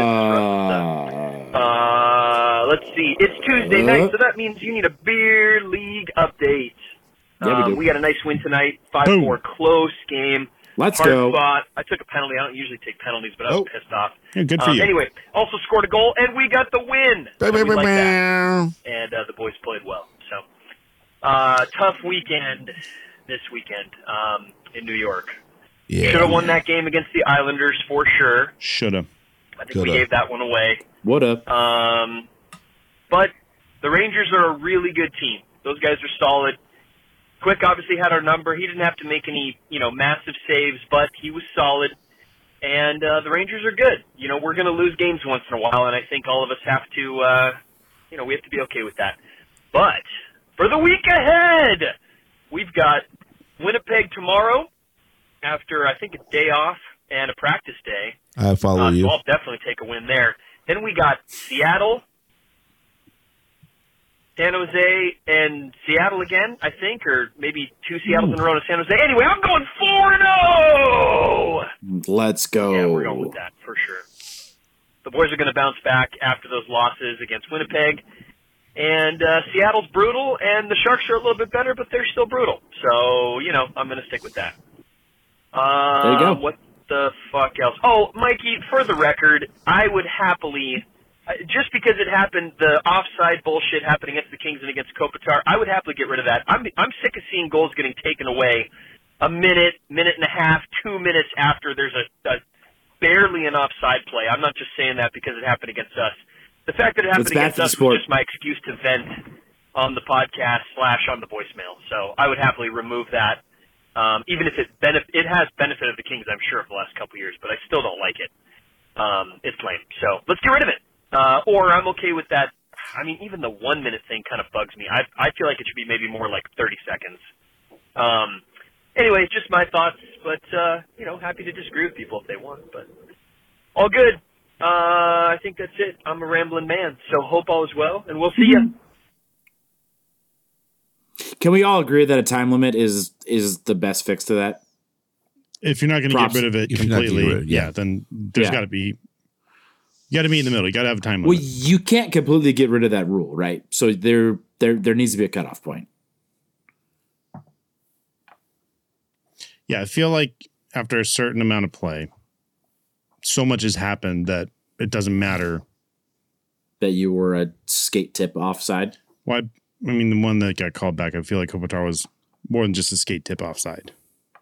Uh, let's see. It's Tuesday night, so that means you need a beer league update. Yeah, we Um, do. we got a nice win tonight. five Boom. four close game. Let's Hard go. fought. I took a penalty. I don't usually take penalties, but I was Oh. pissed off. Yeah, good for Um, you. Anyway, also scored a goal, and we got the win. So we like that. And uh, the boys played well. So, uh, tough weekend this weekend um, in New York. Yeah. Should have won that game against the Islanders for sure. Shoulda. I think Coulda. we gave that one away. What up? Um, but the Rangers are a really good team. Those guys are solid. Quick obviously had our number. He didn't have to make any, you know, massive saves, but he was solid. And uh, the Rangers are good. You know, we're going to lose games once in a while, and I think all of us have to, uh, you know, we have to be okay with that. But for the week ahead, we've got Winnipeg tomorrow after, I think, a day off and a practice day. I follow Uh, you. so I'll definitely take a win there. Then we got Seattle, San Jose, and Seattle again, I think, or maybe two Seattles in a row to San Jose. Anyway, I'm going four and oh. Let's go. Yeah, we're going with that for sure. The boys are going to bounce back after those losses against Winnipeg. And uh, Seattle's brutal, and the Sharks are a little bit better, but they're still brutal. So, you know, I'm going to stick with that. Uh, There you go. What the fuck else? Oh, Mikey, for the record, I would happily, uh, just because it happened, the offside bullshit happened against the Kings and against Kopitar, I would happily get rid of that. I'm I'm sick of seeing goals getting taken away a minute, minute and a half, two minutes after there's a, a barely an offside play. I'm not just saying that because it happened against us. The fact that it happened It's back against to the us sport. was just my excuse to vent on the podcast slash on the voicemail. So I would happily remove that. Um, even if it benef- it has benefited the Kings, I'm sure, for the last couple of years, but I still don't like it. Um, it's lame. So let's get rid of it. Uh, or I'm okay with that. I mean, even the one minute thing kind of bugs me. I I feel like it should be maybe more like thirty seconds. Um, anyway, just my thoughts, but uh, you know, happy to disagree with people if they want. But all good. Uh, I think that's it. I'm a rambling man, so hope all is well, and we'll see you. Can we all agree that a time limit is is the best fix to that? If you're not going to Props. get rid of it If you're not getting completely, rid of it, yeah. yeah. then there's Yeah. got to be, you got to be in the middle. You got to have a time Well, limit. you can't completely get rid of that rule, right? So there there there needs to be a cutoff point. Yeah, I feel like after a certain amount of play, so much has happened that it doesn't matter. That you were a skate tip offside. Why? I mean, the one that got called back, I feel like Kopitar was more than just a skate tip offside.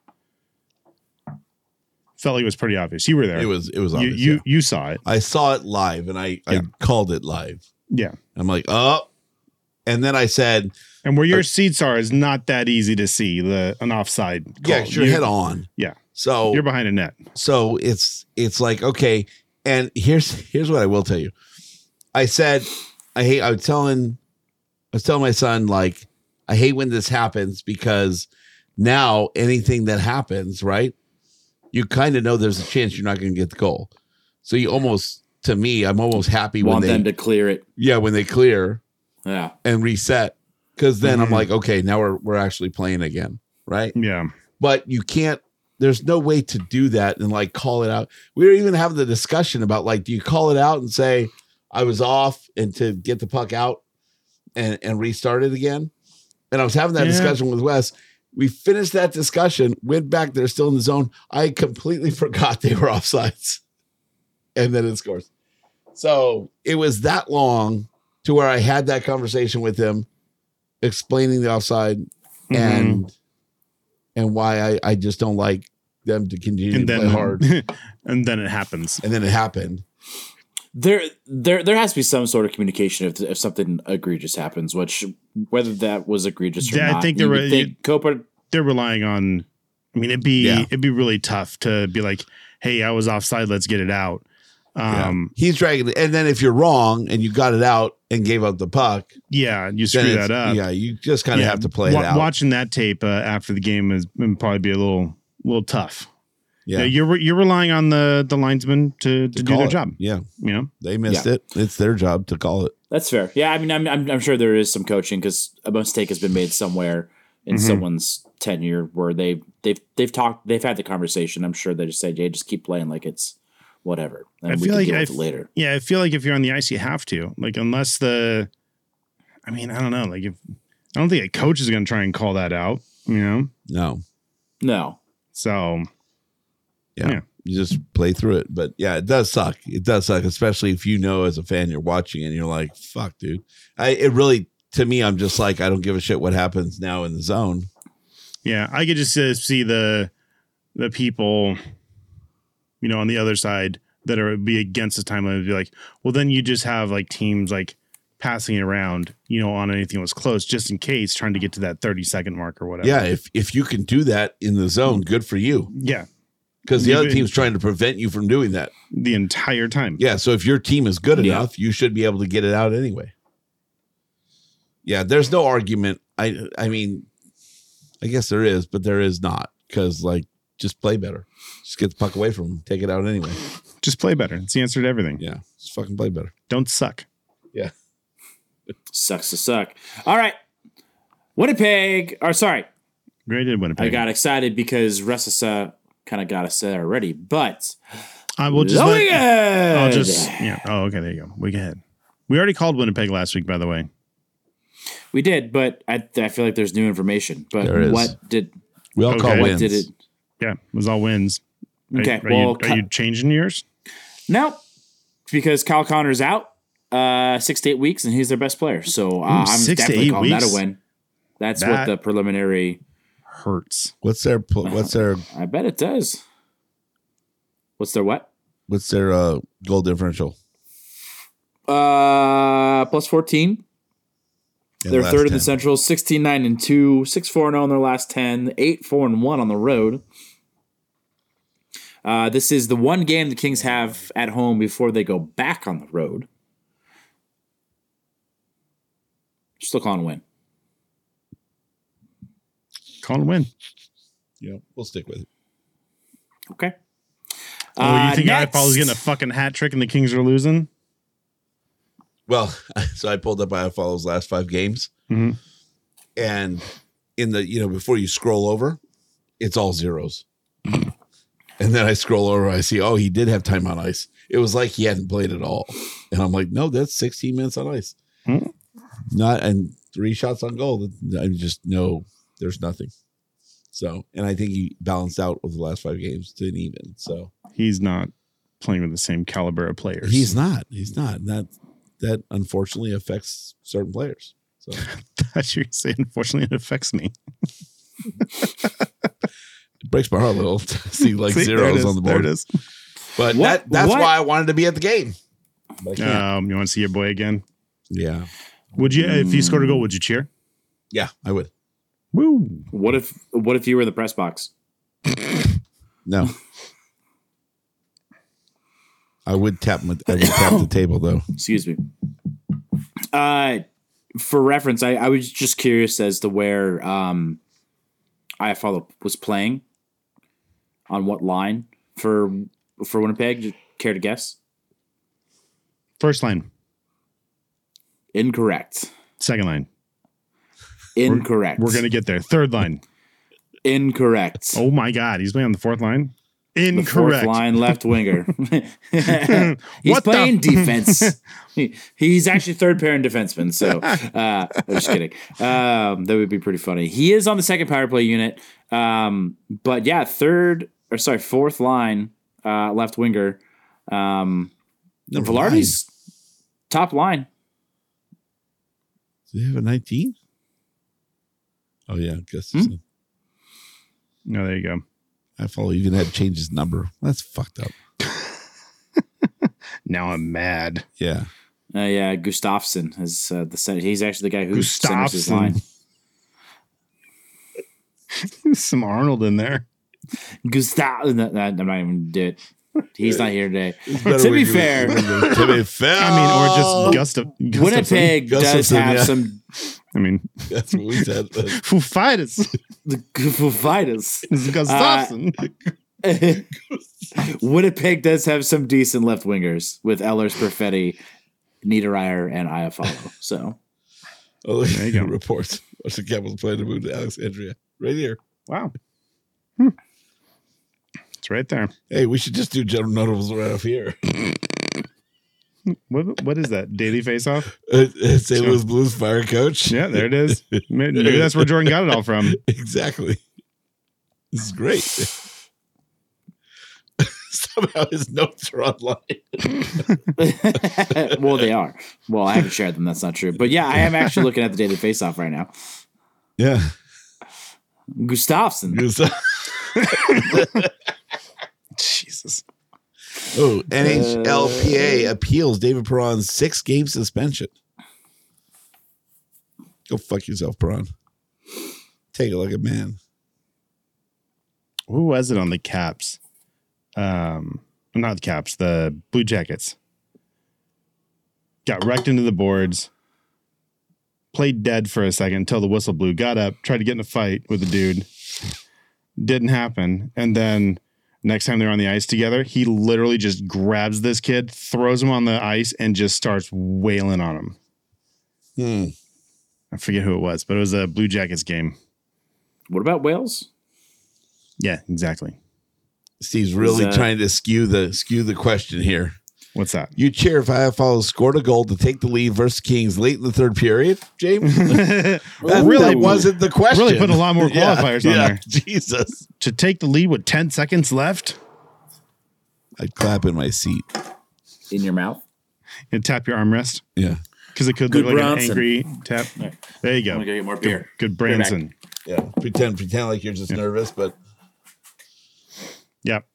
Felt like it was pretty obvious. You were there. It was it was You obvious. you, yeah. you saw it. I saw it live, and I Yeah. I called it live. Yeah. I'm like, oh, and then I said, And where your seats are is not that easy to see the an offside. yeah, call. you're You- head on. Yeah. So You're behind a net. so it's it's like, okay, and here's here's what I will tell you. I said, I hate. I was telling, I was telling my son, like, I hate when this happens because now anything that happens, right, you kind of know there's a chance you're not going to get the goal. So you almost, to me, I'm almost happy when Want they, them to clear it. yeah, when they clear Yeah. and reset, because then I'm Mhm. like, okay, now we're we're actually playing again, right? Yeah. But you can't. There's no way to do that and like call it out. We were even having the discussion about like, do you call it out and say I was off and to get the puck out and and restart it again? And I was having that Yeah. discussion with Wes. We finished that discussion, went back. They're still in the zone. I completely forgot they were offsides, and then it scores. So it was that long to where I had that conversation with him, explaining the offside Mm-hmm. and and why I, I just don't like them to continue And to then play hard. and then it happens. And then it happened. There, there, there has to be some sort of communication if, if something egregious happens. Which, whether that was egregious or Yeah, I not, think you there would were- think Copa. They're relying on. I mean, it'd be Yeah. it'd be really tough to be like, "Hey, I was offside. Let's get it out." Um, He's dragging it. And then if you're wrong and you got it out and gave up the puck, yeah, you then screw it's- that up. Yeah, you just kind of Yeah, have to play wa- it out. Watching that tape uh, after the game is would probably be a little little tough. yeah. Yeah, you're re- you're relying on the the linesmen to, to, to do call their it. job. Yeah. You know, They missed Yeah. it. It's their job to call it. That's fair. Yeah, I mean, I'm, I'm, I'm sure there is some coaching because a mistake has been made somewhere in Mhm. someone's tenure where they they've they've talked, they've had the conversation. I'm sure they just said, "Yeah, just keep playing like it's whatever." And I we feel can like deal I with f- it later. yeah, I feel like if you're on the ice, you have to like unless the. I mean, I don't know. Like if I don't think a coach is going to try and call that out. You know, No. No, so Yeah. Yeah. You just play through it. But yeah, it does suck. It does suck, especially if you know as a fan you're watching and you're like, fuck, dude. I it really to me, I'm just like, I don't give a shit what happens now in the zone. yeah, I could just uh, see the the people, you know, on the other side that are be against the time limit. Be like, well, then you just have like teams like passing it around, you know, on anything that was close, just in case, trying to get to that thirty second mark or whatever. Yeah, if if you can do that in the zone, good for you. yeah, Because the other Even- team's trying to prevent you from doing that. the entire time. Yeah, so if your team is good Yeah. enough, you should be able to get it out anyway. Yeah, there's no argument. I I mean, I guess there is, but there is not because like just play better. Just get the puck away from them, take it out anyway. Just play better. It's the answer to everything. Yeah, just fucking play better. Don't suck. Yeah. sucks to suck. All right, Winnipeg. Or sorry, Great did Winnipeg. I got excited because Ressasa kind of got us there already, but I will just. Going Let, I'll ahead. just. Yeah. Oh, okay. There you go. We go ahead. We already called Winnipeg last week, by the way. we did. But I, I feel like there's new information. But There is. what did We all call Okay. what wins. did it? Yeah, it was all wins. Are- Okay, Are, well, you, are cut- you changing yours? No, because Kyle Connor's out uh, six to eight weeks, and he's their best player. So uh, I'm six to definitely eight calling that weeks? a win. That's what That- the preliminary. Hurts. What's their pl- what's their I bet it does. What's their what? what's their uh, goal differential? Uh, plus fourteen. in They're last third in the ten? Central, sixteen nine and two, six four and oh in their last ten, eight four and one on the road. Uh, this is the one game the Kings have at home before they go back on the road. Still calling a win. Call and win. Yeah, we'll stick with it. Okay. Oh, you think next. Iafalo's getting a fucking hat trick and the Kings are losing? Well, so I pulled up Iafalo's last five games, mm-hmm. and in the you know before you scroll over, it's all zeros. And then I scroll over, I see, oh, he did have time on ice. It was like he hadn't played at all. And I'm like, no, that's sixteen minutes on ice. Mm-hmm. Not and three shots on goal. I just know there's nothing. So, and I think he balanced out over the last five games to an even. So he's not playing with the same caliber of players. He's not. He's not. That that unfortunately affects certain players. So that's what you're saying. Unfortunately, it affects me. It breaks my heart a little to see like see, zeros on the board. There it is. But what, that that's what? why I wanted to be at the game. Um, you want to see your boy again? Yeah. Would you, if you scored a goal, would you cheer? Yeah, I would. Woo. What if what if you were in the press box? No. I would tap my, I would tap the table though. Excuse me. Uh for reference, I, I was just curious as to where um Iafalo was playing. On what line for for Winnipeg? Do you care to guess? First line. Incorrect. Second line. Incorrect. We're, we're going to get there. Third line. Incorrect. Oh my God. He's playing on the fourth line? Incorrect. The fourth line left winger. He's What playing the- defense. he, he's actually third pairing defenseman. So uh, I'm just kidding. Um, that would be pretty funny. He is on the second power play unit. Um, but yeah, third or sorry, fourth line uh, left winger. Um, Velarde's top line. Do they have a nineteen? Oh yeah, I guess. Hmm? So. No, there you go. Iafalo even had to change his number. That's fucked up. Now I'm mad. Yeah. Uh, yeah, Gustafsson is uh, the center. He's actually the guy who centers his line. Some Arnold in there. Gustav. No, no, I'm not even do it. He's not here today. Better To when be you- fair, to be fair. I mean, or just Gustav. Winnipeg does Gustafsson, have yeah. some I mean, That's what we said. but- Foo Fighters. the Foo Fighters. It's Gustafsson. Winnipeg does have some decent left wingers with Ehlers, Perfetti, Niederreiter, and Iafalo. So Oh, There you go. Reports. What's the Capitals playing to move to Alexandria? Right here. Wow. Hmm. It's right there. Hey, we should just do general notables right off here. What What is that? Daily face-off? Uh, uh, Saint Louis Blues fire coach. Yeah, there it is. Maybe, maybe that's where Jordan got it all from. Exactly. This is great. Somehow his notes are online. well, they are. Well, I haven't shared them. That's not true. But yeah, I am actually looking at the daily face-off right now. Yeah. Gustafsson. Jesus. Oh, N H L P A appeals David Perron's six-game suspension. Go fuck yourself, Perron. Take it like a man. Who was it on the Caps? Um, not the Caps, the Blue Jackets. Got wrecked into the boards. Played dead for a second until the whistle blew. Got up, tried to get in a fight with a dude. Didn't happen. And then next time they're on the ice together, he literally just grabs this kid, throws him on the ice, and just starts wailing on him. Hmm. I forget who it was, but it was a Blue Jackets game. What about Wales? Yeah, exactly. Steve's really that- trying to skew the skew the question here. What's that? You cheer if Iafalo scored a goal to take the lead versus Kings late in the third period, James? That Really- wasn't the question. really put a lot more qualifiers on there. Jesus. To take the lead with ten seconds left? I'd clap in my seat. In your mouth? And tap your armrest? Yeah. Because it could Good look like Bronson. an angry tap. There you I'm go. going to go get more beer. Good Beer back. Branson. Yeah. Pretend pretend like you're just nervous, but Yep.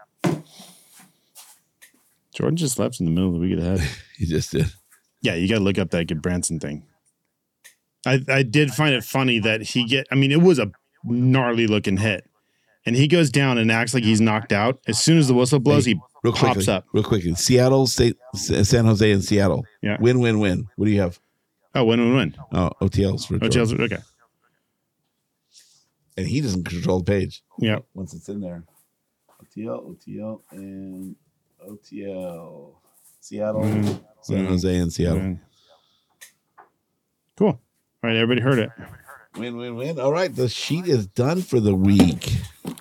Jordan just left in the middle of the week ahead. he just did. Yeah, you got to look up that Good Branson thing. I I did find it funny that he get. I mean, it was a gnarly looking hit, and he goes down and acts like he's knocked out. As soon as the whistle blows, he Real pops quickly, up. Real quickly. Seattle, State, San Jose, and Seattle. Yeah. Win, win, win. What do you have? Oh, win, win, win. Oh, O T Ls for Oh, Jordan. Chelsea. Okay. And he doesn't control the page Yeah. once it's in there. O T L, O T L, and O T L. Seattle, Mm. San Jose, and Seattle. Mm. Cool. All right, everybody heard it. Win, win, win. All right, the sheet is done for the week.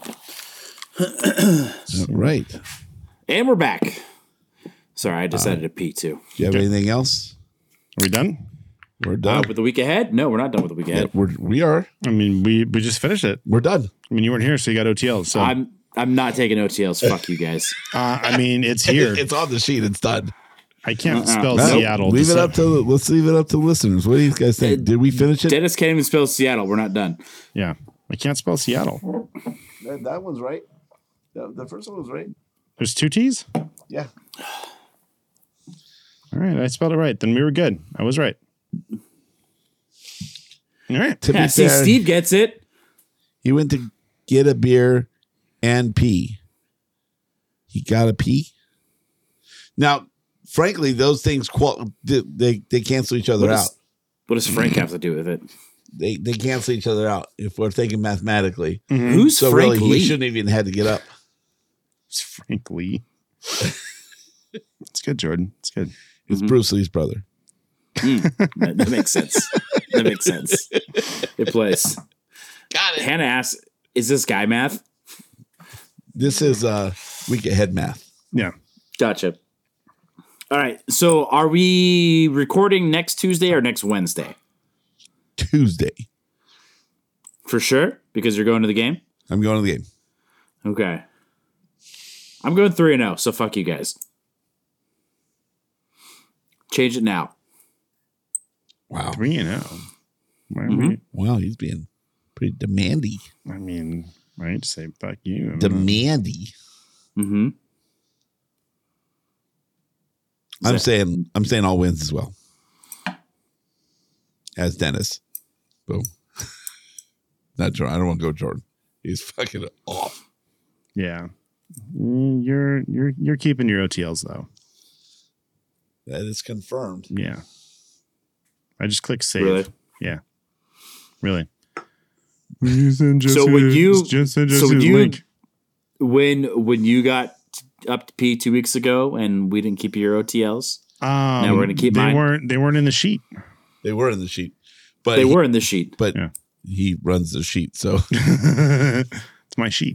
All right. And we're back. Sorry, I decided to pee too. Do you have Okay. anything else? Are we done? We're Uh, done. with the week ahead? No, we're not done with the week Yeah, ahead. we're, we are. I mean, we, we just finished it. We're done. I mean, you weren't here, so you got O T L. So, I'm I'm not taking O T Ls. Fuck you guys. uh, I mean, it's here. It's on the sheet. It's done. I can't Uh-uh. spell No, Seattle. leave to it say- up to let's leave it up to listeners. What do you guys think? Uh, Did we finish it? Dennis can't even spell Seattle. We're not done. Yeah, I can't spell Seattle. That, that one's right. The, the first one was right. There's two T's. Yeah. All right, I spelled it right. Then we were good. I was right. All right. To Yeah, be see, fair, Steve gets it. he went to get a beer and pee. He got a pee. Now, frankly, those things qual- they, they they cancel each other What out. does, what does Frank have to do with it? They they cancel each other out if we're thinking mathematically. Who's So Frank really, Lee? he shouldn't even had to get up. It's Frank Lee. It's good, Jordan. It's good. It's Bruce Lee's brother. that, that makes sense. That makes sense. It plays. Got it. Hannah asks, "Is this guy math?" This is uh week ahead math. Yeah. Gotcha. All right. So, are we recording next Tuesday or next Wednesday? Tuesday. For sure, because you're going to the game. I'm going to the game. Okay. I'm going three and zero. So fuck you guys. Change it now. Wow. Three and oh. Why are Mm-hmm. we- Wow, he's being pretty demandy. I mean, right? Say fuck you. I'm not- Demandy. Mm-hmm. I'm that- saying I'm saying all wins as well. As Dennis. Boom. Not Jordan. I don't want to go Jordan. He's fucking off. Yeah. Mm, You're you're you're keeping your O T Ls though. That is confirmed. Yeah. I just click save. Really? Yeah. Really. So when you so when you when when you got up to P two weeks ago and we didn't keep your O T Ls, um, now we're gonna keep they mine? weren't they weren't in the sheet. They were in the sheet. But they he, were in the sheet. but Yeah. he runs the sheet, so It's my sheet.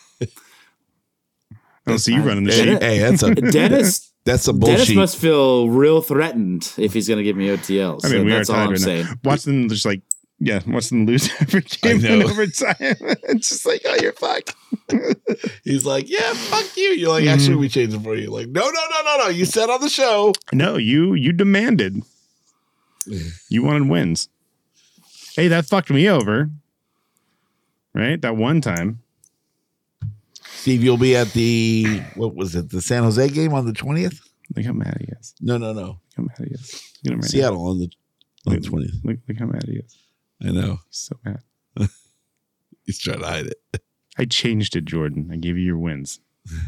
Oh, so you running the hey, sheet? hey, that's a Dennis that's some Dennis bullshit. must feel real threatened if he's gonna give me O T Ls. I mean, So we are that's all tied I'm right saying. now. Watch them just like, yeah, watch them lose every game in know. overtime. It's just like, oh, you're fucked. He's like, yeah, fuck you. You're like, actually, we changed it for you. Like, no, no, no, no, no. You said on the show. No, you you demanded. You wanted wins. Hey, that fucked me over. Right? That one time. Steve, you'll be at the what was it? The San Jose game on the twentieth? Look how mad he is. No, no, no. Look how mad he is. Look at him right Seattle on the now. on Look, the twentieth. look, look how mad he is. I know. He's so mad. He's trying to hide it. I changed it, Jordan. I gave you your wins.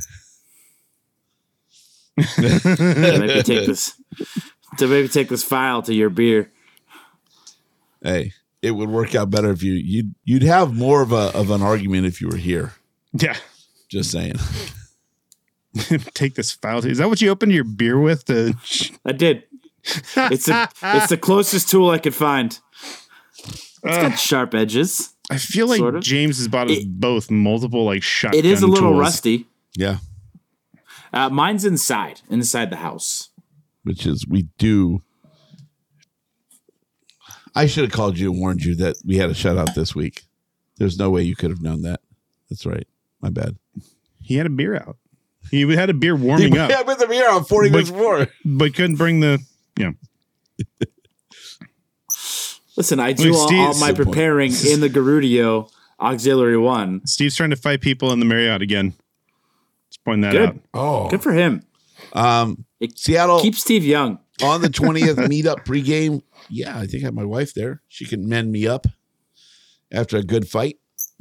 To maybe take this to maybe take this file to your beer. Hey, it would work out better if you you'd you'd have more of a of an argument if you were here. Yeah. Just saying. Take this file. Is that what you opened your beer with? To... I did. It's a, it's the closest tool I could find. It's got sharp edges. I feel like Sort of. James has bought us It- both multiple like shotgun It is a little tools. rusty. Yeah. Uh, mine's inside, inside the house. Which is we do. I should have called you and warned you that we had a shutout this week. There's no way you could have known that. That's right. My bad. He had a beer out. He had a beer warming up, Yeah, with the beer on forty minutes before. but couldn't bring the. Yeah, Listen, I do Look, all, Steve- all my Good point. preparing in the Garudio Auxiliary One. Steve's trying to fight people in the Marriott again. Let's point that Good. out. Oh. Good for him. Um, It Seattle Keep Steve young. on the twentieth meetup pregame. Yeah, I think I have my wife there. She can mend me up after a good fight.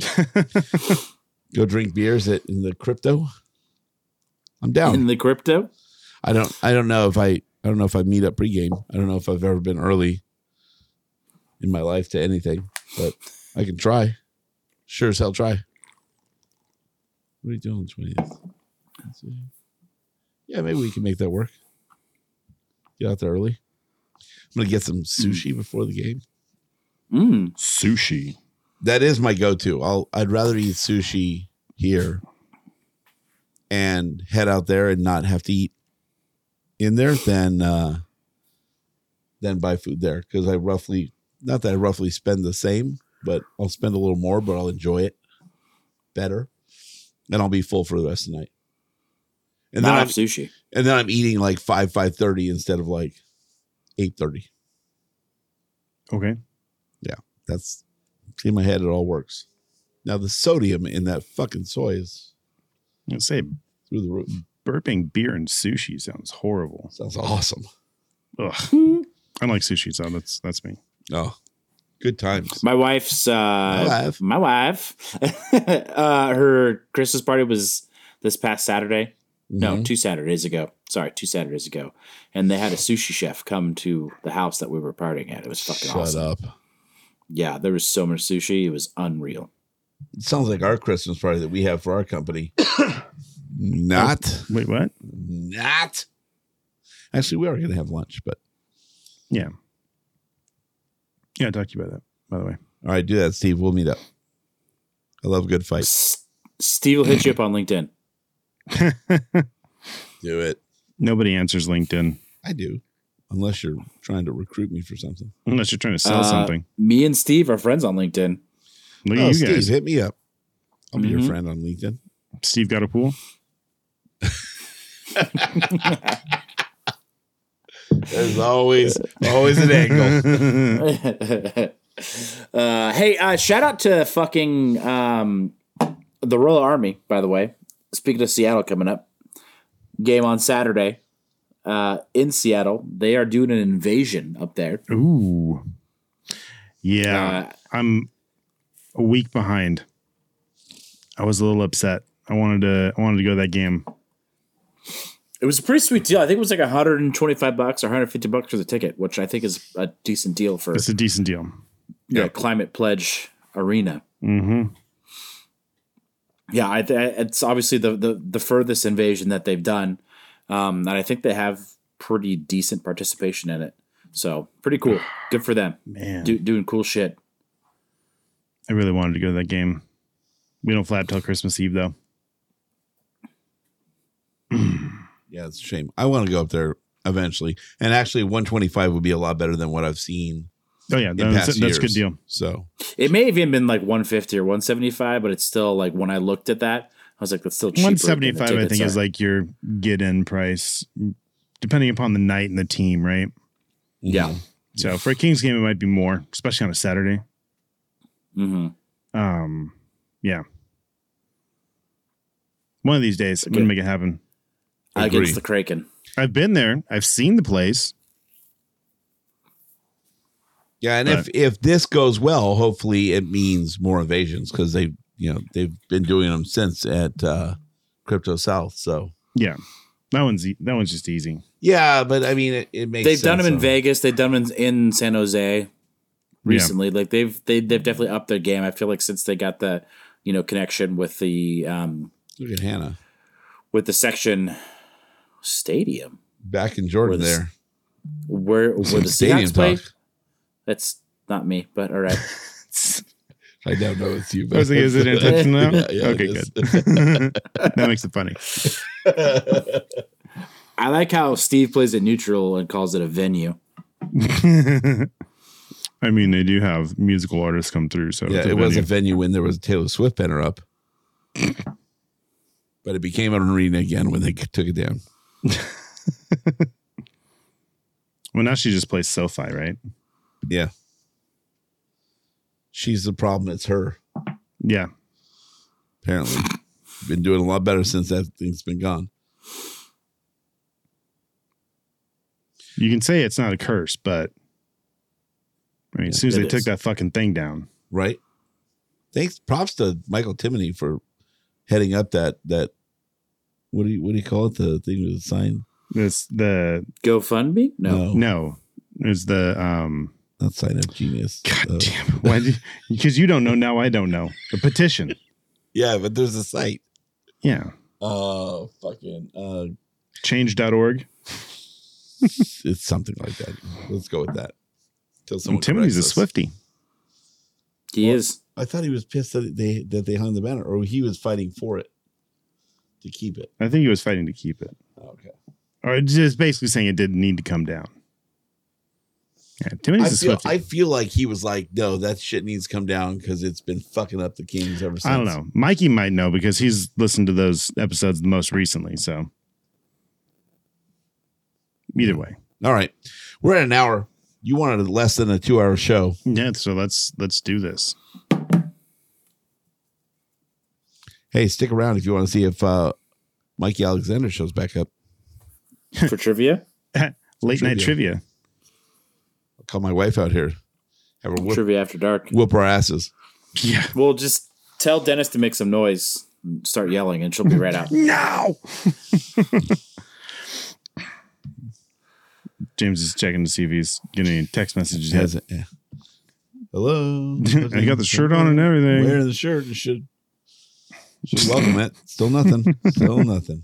Go drink beers at in the crypto. I'm down. In the crypto. I don't I don't know if I I don't know if I meet up pregame. I don't know if I've ever been early in my life to anything, but I can try. Sure as hell try. What are you doing on the twentieth? Yeah, maybe we can make that work. Get out there early. I'm going to get some sushi before the game. Mm. Sushi. That is my go-to. I'll, I'd rather eat sushi here and head out there and not have to eat in there than uh, than buy food there. Because I roughly, not that I roughly spend the same, but I'll spend a little more, but I'll enjoy it better. And I'll be full for the rest of the night. And Not then I'm, off sushi. and then I'm eating like five, five thirty instead of like eight thirty. Okay. Yeah, that's in my head. It all works. Now the sodium in that fucking soy is I'd say through the roof. burping beer and sushi sounds horrible. Sounds awesome. Ugh. I like sushi, so that's that's me. Oh, good times. My wife's uh My wife. my wife uh her Christmas party was this past Saturday. No, Mhm. two Saturdays ago. Sorry, two Saturdays ago. And they had a sushi chef come to the house that we were partying at. It was fucking Shut awesome. up. Yeah, there was so much sushi. It was unreal. It sounds like our Christmas party that we have for our company. Not. Wait, what? Not. Actually, we are going to have lunch, but Yeah. Yeah, I talked to you about that, by the way. all right, do that, Steve. We'll meet up. I love a good fight. S- Steve will hit you up on LinkedIn. Do it. Nobody answers LinkedIn I do. Unless you're trying to recruit me for something. unless you're trying to sell Uh, something. Me and Steve are friends on LinkedIn. Look Oh, at you Steve, guys. hit me up. I'll be your Mhm. friend on LinkedIn. Steve got a pool? There's always always an angle. uh, hey, uh, shout out to fucking um, the Royal Army, by the way. Speaking of Seattle coming up, game on Saturday uh, in Seattle. They are doing an invasion up there. Ooh. Yeah. Uh, I'm a week behind. I was a little upset. I wanted to I wanted to go to that game. It was a pretty sweet deal. I think it was like one hundred twenty-five bucks or one hundred fifty bucks for the ticket, which I think is a decent deal for It's a decent deal. the Climate Pledge Arena. Mm-hmm. Yeah, I th- it's obviously the, the the furthest invasion that they've done, um, and I think they have pretty decent participation in it. So pretty cool. Good for them. Man. Do, doing cool shit. I really wanted to go to that game. We don't fly out till Christmas Eve though. Yeah, it's a shame. I want to go up there eventually. And actually, one twenty-five would be a lot better than what I've seen Oh yeah, in that's, past that's a good years. deal. So, It may have even been like one fifty or one seventy-five, but it's still like when I looked at that, I was like, that's still cheaper. one than the seventy-five I tickets think is are. like your get in price depending upon the night and the team, right? Yeah. So for a Kings game it might be more, especially on a Saturday. Mm-hmm. Um yeah. One of these days I'm Okay. gonna make it happen. Agree. Against the Kraken. I've been there. I've seen the place. yeah, and if But- if this goes well, hopefully it means more invasions because they, you know, they've been doing them since at uh, Crypto South. So, Yeah. That one's e- that one's just easy. yeah, but I mean, it, it makes They've done sense, them in though. Vegas. They've done them in, in San Jose recently. Like they've they, they've definitely upped their game. I feel like since they got the you know connection with the um, Look at Hannah with the section stadium back in Jordan Where the- there. where where Some the stadium Seahawks play. talk. That's not me, but all right. I don't know it's you. I was like, is it intentional now? Yeah, yeah, okay, it is. good. That makes it funny. I like how Steve plays it neutral and calls it a venue. I mean, they do have musical artists come through, so Yeah, it's a it was a venue. venue when there was a Taylor Swift banner up, but it became an arena again when they took it down. Well, now she just plays SoFi, right? Yeah, she's the problem. It's her. Yeah. Apparently, been doing a lot better since that thing's been gone. You can say it's not a curse, but I mean, as soon as it they took is. that fucking thing down, Right. Thanks. Props to Michael Timoney for heading up that that. What do you what do you call it? The thing with the sign? it's the GoFundMe? No. no, it's the um. not sign up genius. God Uh, damn! Why? Because you don't know now, I don't know the petition. Yeah, but there's a site. Yeah. Uh, fucking uh, Change dot org. it's something like that. Let's go with that. Till someone Timothy's a corrects us. Swifty. He is. I thought he was pissed that they that they hung the banner, or he was fighting for it to keep it. I think he was fighting to keep it. Okay. Or just basically saying it didn't need to come down. Yeah, Timothy's I a feel, Swifty. I feel like he was like, no, that shit needs to come down because it's been fucking up the Kings ever since. I don't know. Mikey might know because he's listened to those episodes the most recently. So either way. All right. We're at an hour. You wanted less than a two hour show. Yeah, so let's let's do this. Hey, stick around if you want to see if uh, Mikey Alexander shows back up. For trivia? Late night trivia. I'll call my wife out here. Have her whoop, Trivia after dark. whoop our asses. Yeah. We'll just tell Dennis to make some noise and start yelling, and she'll be right out. No. James is checking to see if he's getting any text messages yet. Has it? Yeah. Hello. I got the shirt on and everything. Wearing the shirt. You should, should welcome it. Still nothing. Still nothing.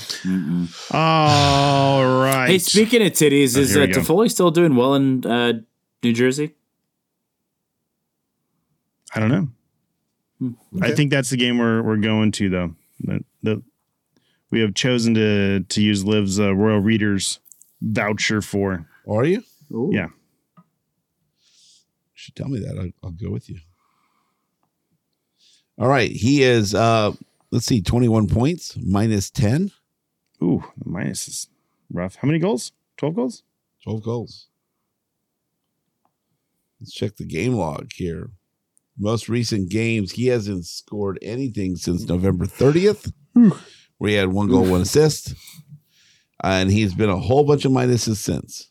All right. Hey, speaking of titties, Oh, is here uh, we go. Toffoli still doing well in uh, New Jersey? I don't know. I Okay. think that's the game we're we're going to though. The, the, we have chosen to to use Liv's uh, Royal Readers voucher for. Are you? Ooh. Yeah. You should tell me that. I'll, I'll go with you. All right. He is, uh, let's see, twenty-one points, minus ten, Ooh, the minus is rough. How many goals? twelve goals? twelve goals. Let's check the game log here. Most recent games, he hasn't scored anything since November thirtieth, where he had one goal, one assist. And he's been a whole bunch of minuses since.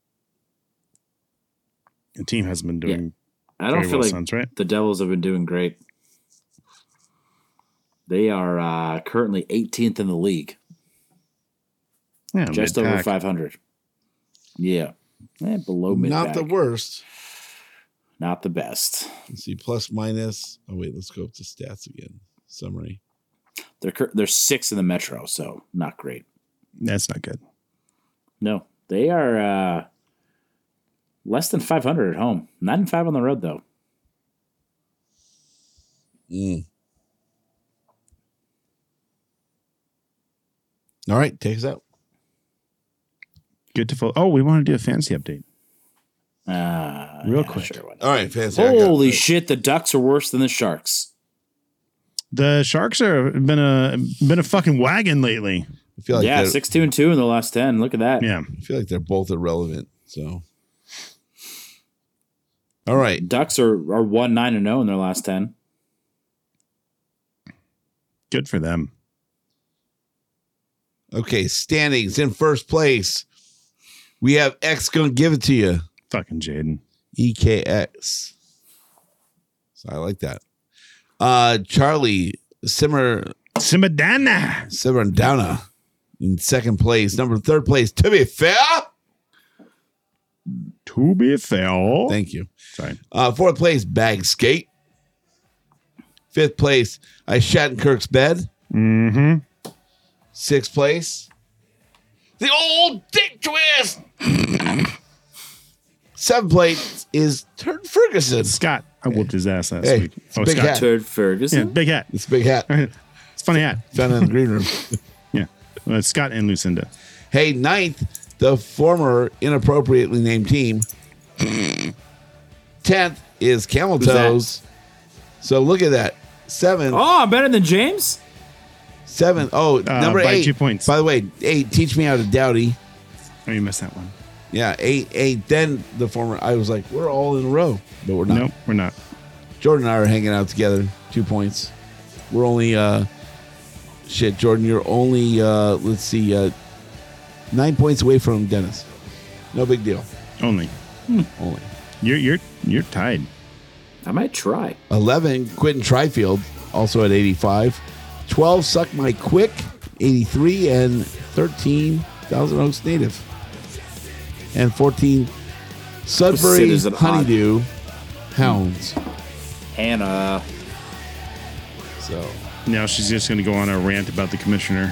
The team hasn't been doing I don't very feel well like since, right? the Devils have been doing great. They are uh, currently eighteenth in the league, Yeah, just over mid-pack. five hundred. Yeah, eh, below mid. Not the worst. Not the best. Let's see, plus, minus. Oh, wait, let's go up to stats again. Summary. They're cur- they're sixth in the Metro, so not great. That's not good. No, they are uh, less than five hundred at home. Nine and five on the road, though. Mm. All right, take us out. Good to follow. Oh, we want to do a fantasy update. Uh, Real yeah, quick. sure, why not? All right, fancy. I got Holy it. shit! The Ducks are worse than the Sharks. The Sharks are been a been a fucking wagon lately. I feel like yeah, they're- six two and two in the last ten. Look at that. Yeah. I feel like they're both irrelevant. So, all right, Ducks are are one nine and zero in their last ten. Good for them. okay. Standings in first place. We have X gonna give it to you. Fucking Jaden. E K X. So I like that. Uh, Charlie Simmer Simadana. Simmerndowna in second place. Number third place. To be fair, To be fair. thank you. Sorry. Uh, fourth place, Bag Skate. Fifth place, I shat in Kirk's bed. Mm-hmm. Sixth place, the old dick twist. Seventh place is Turd Ferguson. Scott. I whooped his ass last Hey, week. it's a Oh, big Scott. hat. Turd Yeah, Ferguson. big hat. It's a big hat. It's a funny hat. Found in the green room. Yeah. Well, it's Scott and Lucinda. Hey, ninth, the former inappropriately named team. Tenth is Camel that? Toes. So look at that. Seventh. Oh, I'm better than James. Seven. Oh, Uh, number by eight. two points. By the way, eight. Teach me how to Dowdy. Oh, you missed that one. Yeah, eight, eight. Then the former. I was like, we're all in a row, but we're not. Nope, we're not. Jordan and I are hanging out together. Two points. We're only. uh Shit, Jordan, you're only. uh Let's see, uh nine points away from Dennis. No big deal. Only. Only You're you're you're tied. I might try. eleven. Quentin Trifield, also at eighty-five. twelve. Suck My Quick, eighty-three, and thirteen. Thousand Oaks Native. And fourteen, Sudbury Citizen Honeydew Hounds. Hannah. So Now she's just going to go on a rant about the commissioner.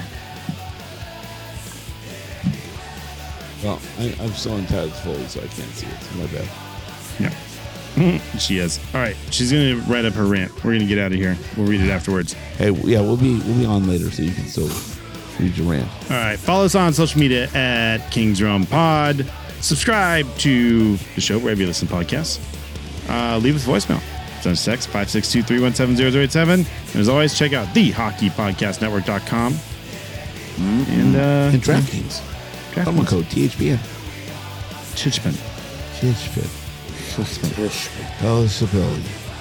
Well, I, I'm still in Tad's Foley, so I can't see it. So my bad. Yeah. She is. All right. She's going to write up her rant. We're going to get out of here. We'll read it afterwards. Hey, yeah, we'll be we'll be on later, so you can still read your rant. All right. Follow us on social media at Kings Realm Pod. Subscribe to the show wherever you listen to podcasts. Uh, leave us a voicemail. Send us a text five six two, three one seven, zero zero eight seven. And as always, check out the hockey podcast network dot com. Mm-hmm. And, uh, and DraftKings. Promo code T H P N. Chichpin. Chichpin. Eligibility.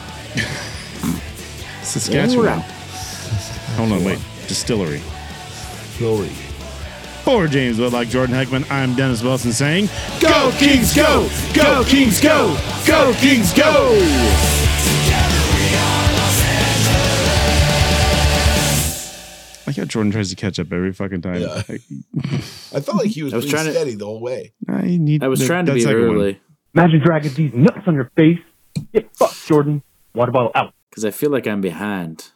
Saskatchewan. Hold on, wait. Distillery. Distillery. For James Whitlock, Jordan Heckman, I'm Dennis Wilson saying, Go Kings, go! Go Kings, go! Go Kings, go! I like how Jordan tries to catch up every fucking time. Yeah. I felt like he was, I was pretty trying to- steady the whole way. I need. I was that- trying to that be second one. early Imagine dragging these nuts on your face. Get fucked, Jordan. Water bottle out. because I feel like I'm behind.